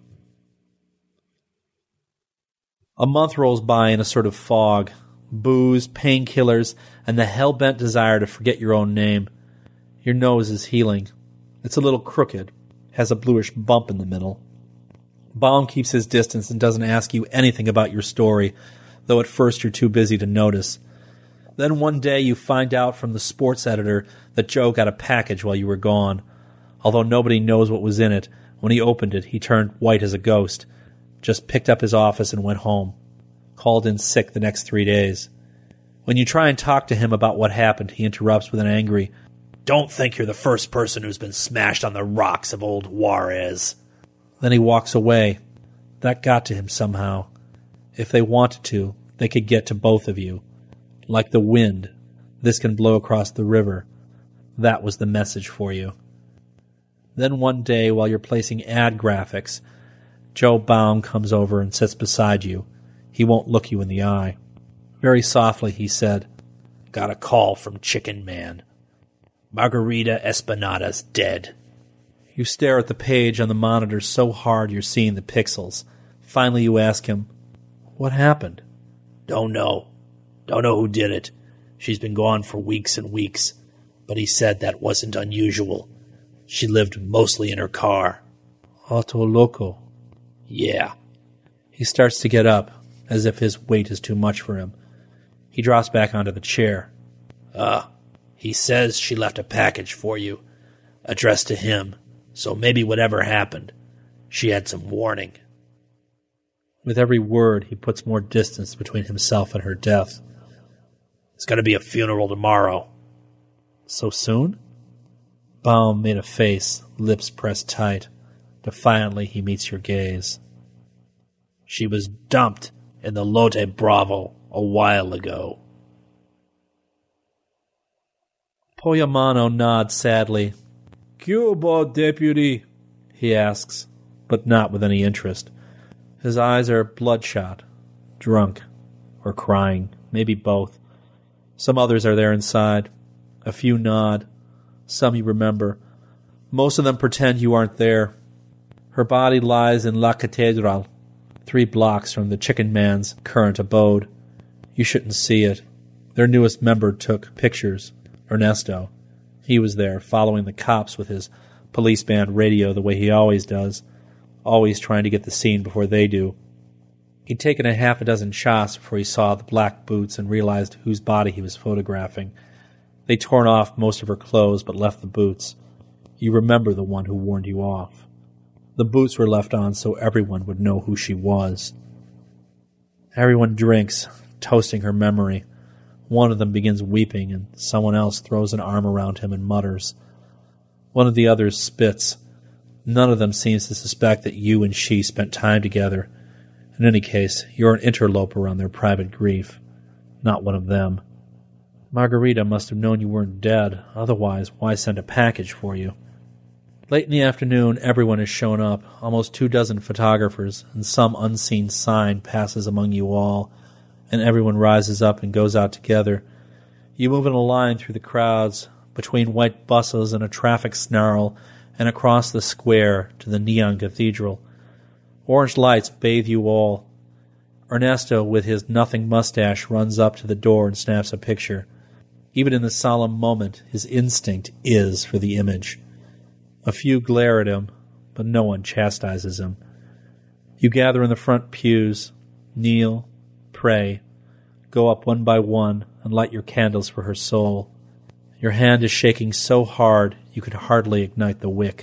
A month rolls by in a sort of fog. Booze, painkillers, and the hell-bent desire to forget your own name. Your nose is healing. It's a little crooked, has a bluish bump in the middle. Baum keeps his distance and doesn't ask you anything about your story, though at first you're too busy to notice. Then one day you find out from the sports editor that Joe got a package while you were gone. Although nobody knows what was in it, when he opened it he turned white as a ghost, just picked up his office and went home. Called in sick the next 3 days. When you try and talk to him about what happened, he interrupts with an angry, "Don't think you're the first person who's been smashed on the rocks of old Juarez." Then he walks away. That got to him somehow. If they wanted to, they could get to both of you. Like the wind, this can blow across the river. That was the message for you. Then one day, while you're placing ad graphics, Joe Baum comes over and sits beside you. He won't look you in the eye. Very softly he said, "Got a call from Chicken Man. Margarita Espinada's dead." You stare at the page on the monitor so hard you're seeing the pixels. Finally you ask him, "What happened?" "Don't know. Don't know who did it. She's been gone for weeks and weeks. But he said that wasn't unusual. She lived mostly in her car." "Auto loco." "Yeah." He starts to get up, as if his weight is too much for him. He drops back onto the chair. He says she left a package for you, addressed to him, so maybe whatever happened, she had some warning." With every word, he puts more distance between himself and her death. "It's going to be a funeral tomorrow." "So soon?" Baum made a face, lips pressed tight. Defiantly, he meets your gaze. "She was dumped in the Lotte Bravo a while ago." Poyamano nods sadly. "Cuba, deputy?" he asks, but not with any interest. His eyes are bloodshot, drunk, or crying, maybe both. Some others are there inside. A few nod. Some you remember. Most of them pretend you aren't there. Her body lies in La Catedral, 3 blocks from the Chicken Man's current abode. You shouldn't see it. Their newest member took pictures. Ernesto. He was there, following the cops with his police band radio the way he always does, always trying to get the scene before they do. He'd taken a half a dozen shots before he saw the black boots and realized whose body he was photographing. They'd torn off most of her clothes but left the boots. You remember the one who warned you off. The boots were left on so everyone would know who she was. Everyone drinks, toasting her memory. One of them begins weeping, and someone else throws an arm around him and mutters. One of the others spits. None of them seems to suspect that you and she spent time together. In any case, you're an interloper on their private grief, not one of them. Margarita must have known you weren't dead, otherwise why send a package for you? Late in the afternoon, everyone has shown up, almost 24 photographers, and some unseen sign passes among you all, and everyone rises up and goes out together. You move in a line through the crowds, between white buses and a traffic snarl, and across the square to the neon cathedral. Orange lights bathe you all. Ernesto, with his nothing mustache, runs up to the door and snaps a picture. Even in the solemn moment, his instinct is for the image. A few glare at him, but no one chastises him. You gather in the front pews, kneel, pray, go up one by one, and light your candles for her soul. Your hand is shaking so hard you could hardly ignite the wick.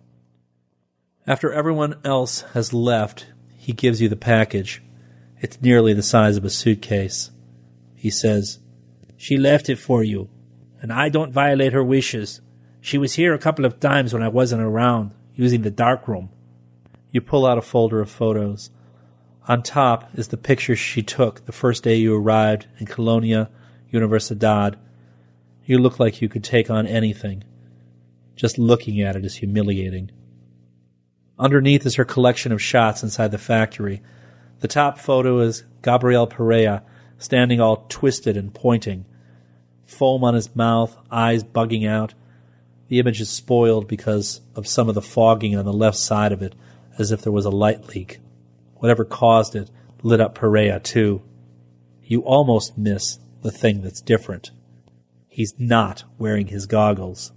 After everyone else has left, he gives you the package. It's nearly the size of a suitcase. He says, "She left it for you, and I don't violate her wishes. She was here a couple of times when I wasn't around, using the darkroom." You pull out a folder of photos. On top is the picture she took the first day you arrived in Colonia Universidad. You look like you could take on anything. Just looking at it is humiliating. Underneath is her collection of shots inside the factory. The top photo is Gabriel Perea, standing all twisted and pointing. Foam on his mouth, eyes bugging out. The image is spoiled because of some of the fogging on the left side of it, as if there was a light leak. Whatever caused it lit up Perea too. You almost miss the thing that's different. He's not wearing his goggles.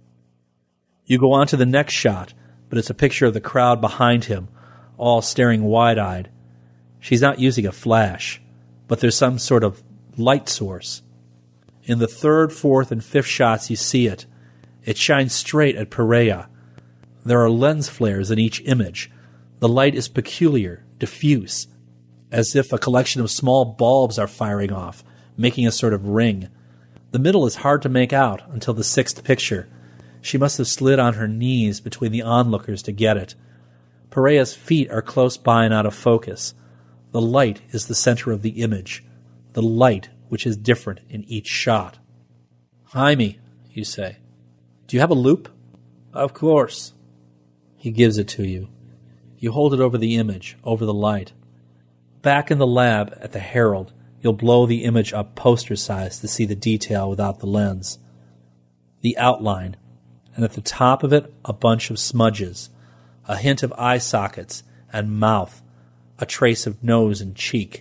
You go on to the next shot, but it's a picture of the crowd behind him, all staring wide-eyed. She's not using a flash, but there's some sort of light source. In the third, fourth, and fifth shots you see it. It shines straight at Perea. There are lens flares in each image. The light is peculiar, diffuse, as if a collection of small bulbs are firing off, making a sort of ring. The middle is hard to make out until the sixth picture. She must have slid on her knees between the onlookers to get it. Perea's feet are close by and out of focus. The light is the center of the image, the light which is different in each shot. "Jaime," you say, "do you have a loop?" "Of course." He gives it to you. You hold it over the image, over the light. Back in the lab at the Herald, you'll blow the image up poster size to see the detail without the lens. The outline, and at the top of it a bunch of smudges, a hint of eye sockets and mouth, a trace of nose and cheek.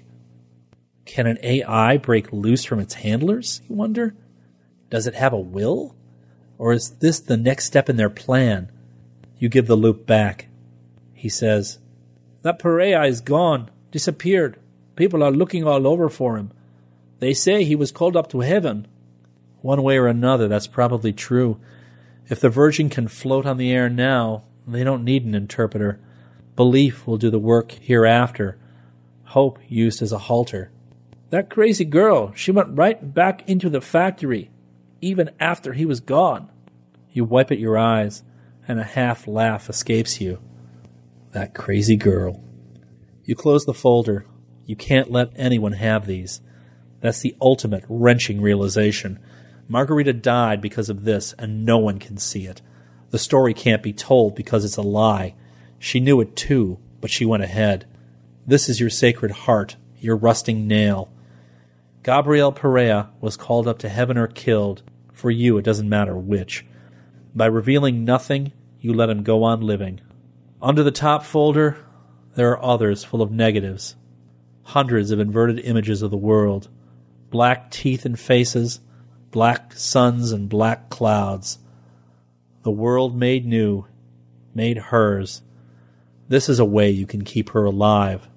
Can an AI break loose from its handlers, you wonder? Does it have a will? Or is this the next step in their plan? You give the loop back. He says, "That Perea is gone, disappeared. People are looking all over for him. They say he was called up to heaven." One way or another, that's probably true. If the Virgin can float on the air now, they don't need an interpreter. Belief will do the work hereafter. Hope used as a halter. "That crazy girl, she went right back into the factory, even after he was gone." You wipe at your eyes, and a half laugh escapes you. That crazy girl. You close the folder. You can't let anyone have these. That's the ultimate wrenching realization. Margarita died because of this, and no one can see it. The story can't be told because it's a lie. She knew it too, but she went ahead. This is your sacred heart, your rusting nail. Gabriel Perea was called up to heaven or killed. For you, it doesn't matter which. By revealing nothing, you let him go on living. Under the top folder, there are others full of negatives. Hundreds of inverted images of the world. Black teeth and faces, black suns and black clouds. The world made new, made hers. This is a way you can keep her alive.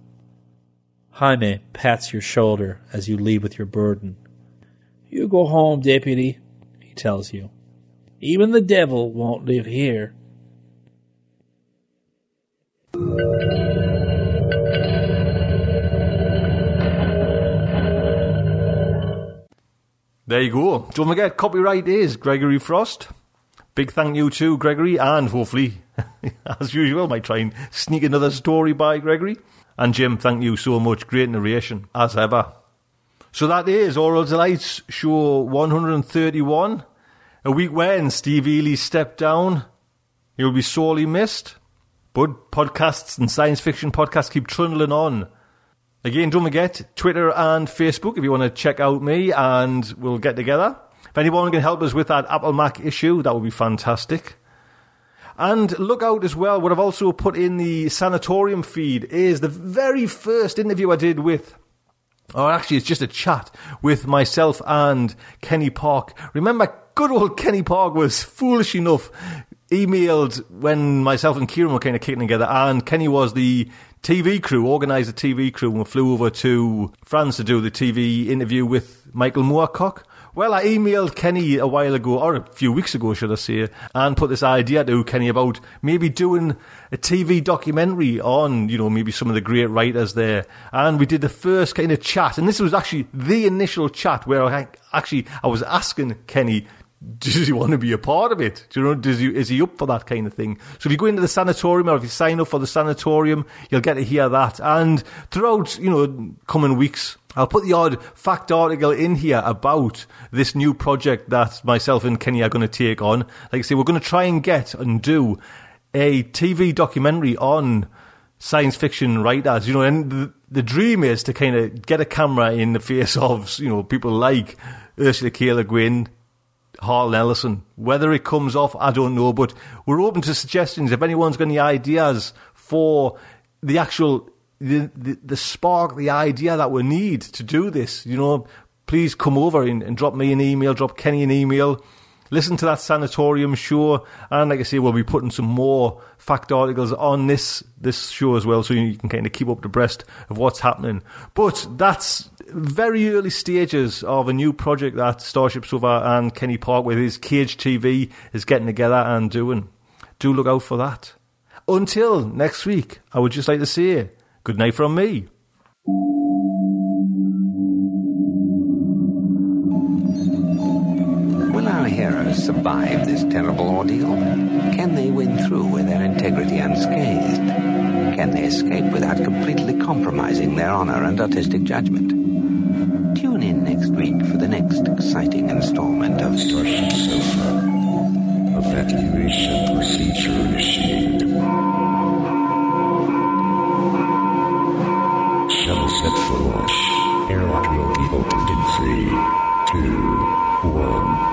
Jaime pats your shoulder as you leave with your burden. "You go home, deputy," he tells you. "Even the devil won't live here." There you go. Don't forget, copyright is Gregory Frost. Big thank you to Gregory, and hopefully, as usual, might try and sneak another story by Gregory. And Jim, thank you so much. Great narration, as ever. So that is Oral Delights, show 131. A week when Steve Ely stepped down. You'll be sorely missed. But podcasts and science fiction podcasts keep trundling on. Again, don't forget Twitter and Facebook if you want to check out me, and we'll get together. If anyone can help us with that Apple Mac issue, that would be fantastic. And look out as well, what I've also put in the Sanatorium feed is the very first interview I did with, or actually it's just a chat with myself and Kenny Park. Remember, good old Kenny Park was foolish enough, emailed when myself and Kieran were kind of kicking together, and Kenny was the TV crew, organised the TV crew, and we flew over to France to do the TV interview with Michael Moorcock. Well, I emailed Kenny a while ago, or a few weeks ago, should I say, and put this idea to Kenny about maybe doing a TV documentary on, maybe some of the great writers there. And we did the first kind of chat, and this was actually the initial chat where I was asking Kenny, does he want to be a part of it? Is he up for that kind of thing? So if you go into the Sanatorium, or if you sign up for the Sanatorium, you'll get to hear that. And throughout, coming weeks, I'll put the odd fact article in here about this new project that myself and Kenny are going to take on. Like I say, we're going to try and get and do a TV documentary on science fiction writers, and the dream is to kind of get a camera in the face of, people like Ursula K. Le Guin, Harlan Ellison. Whether it comes off, I don't know, but we're open to suggestions. If anyone's got any ideas for the actual, the spark, the idea that we need to do this, please come over and drop me an email, drop Kenny an email, listen to that Sanatorium show, and like I say, we'll be putting some more fact articles on this show as well, so you can kind of keep up abreast of what's happening. But that's very early stages of a new project that Starship Sofa and Kenny Park with his Cage TV is getting together and doing. Do look out for that. Until next week, I would just like to say good night from me. Will our heroes survive this terrible ordeal? Can they win through with their integrity unscathed? Can they escape without completely compromising their honor and artistic judgment? Tune in next week for the next exciting installment of Starship Sofa. Evacuation procedure initiated. Shuttle set for launch. Airlock will be opened in 3, 2, 1.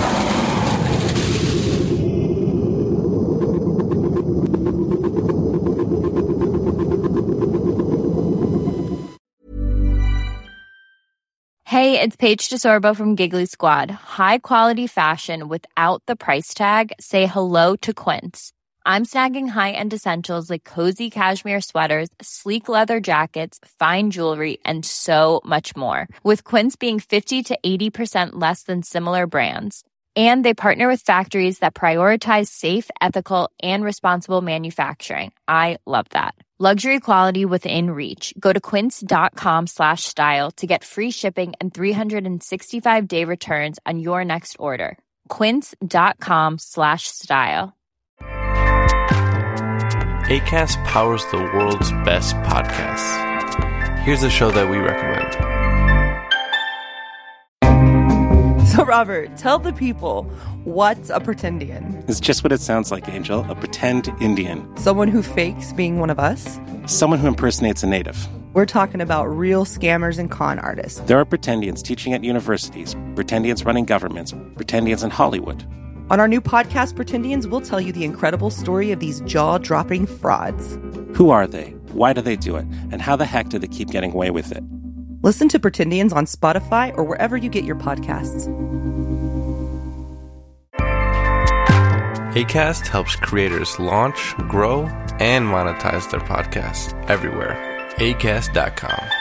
Hey, it's Paige DeSorbo from Giggly Squad. High quality fashion without the price tag. Say hello to Quince. I'm snagging high-end essentials like cozy cashmere sweaters, sleek leather jackets, fine jewelry, and so much more. With Quince being 50 to 80% less than similar brands. And they partner with factories that prioritize safe, ethical, and responsible manufacturing. I love that. Luxury quality within reach. Go to quince.com/style to get free shipping and 365-day returns on your next order. Quince.com/style. Acast powers the world's best podcasts. Here's a show that we recommend. So, Robert, tell the people, what's a pretendian? It's just what it sounds like, Angel. A pretend Indian. Someone who fakes being one of us? Someone who impersonates a native. We're talking about real scammers and con artists. There are pretendians teaching at universities, pretendians running governments, pretendians in Hollywood. On our new podcast, Pretendians, we'll tell you the incredible story of these jaw-dropping frauds. Who are they? Why do they do it? And how the heck do they keep getting away with it? Listen to Pretendians on Spotify or wherever you get your podcasts. Acast helps creators launch, grow, and monetize their podcasts everywhere. Acast.com.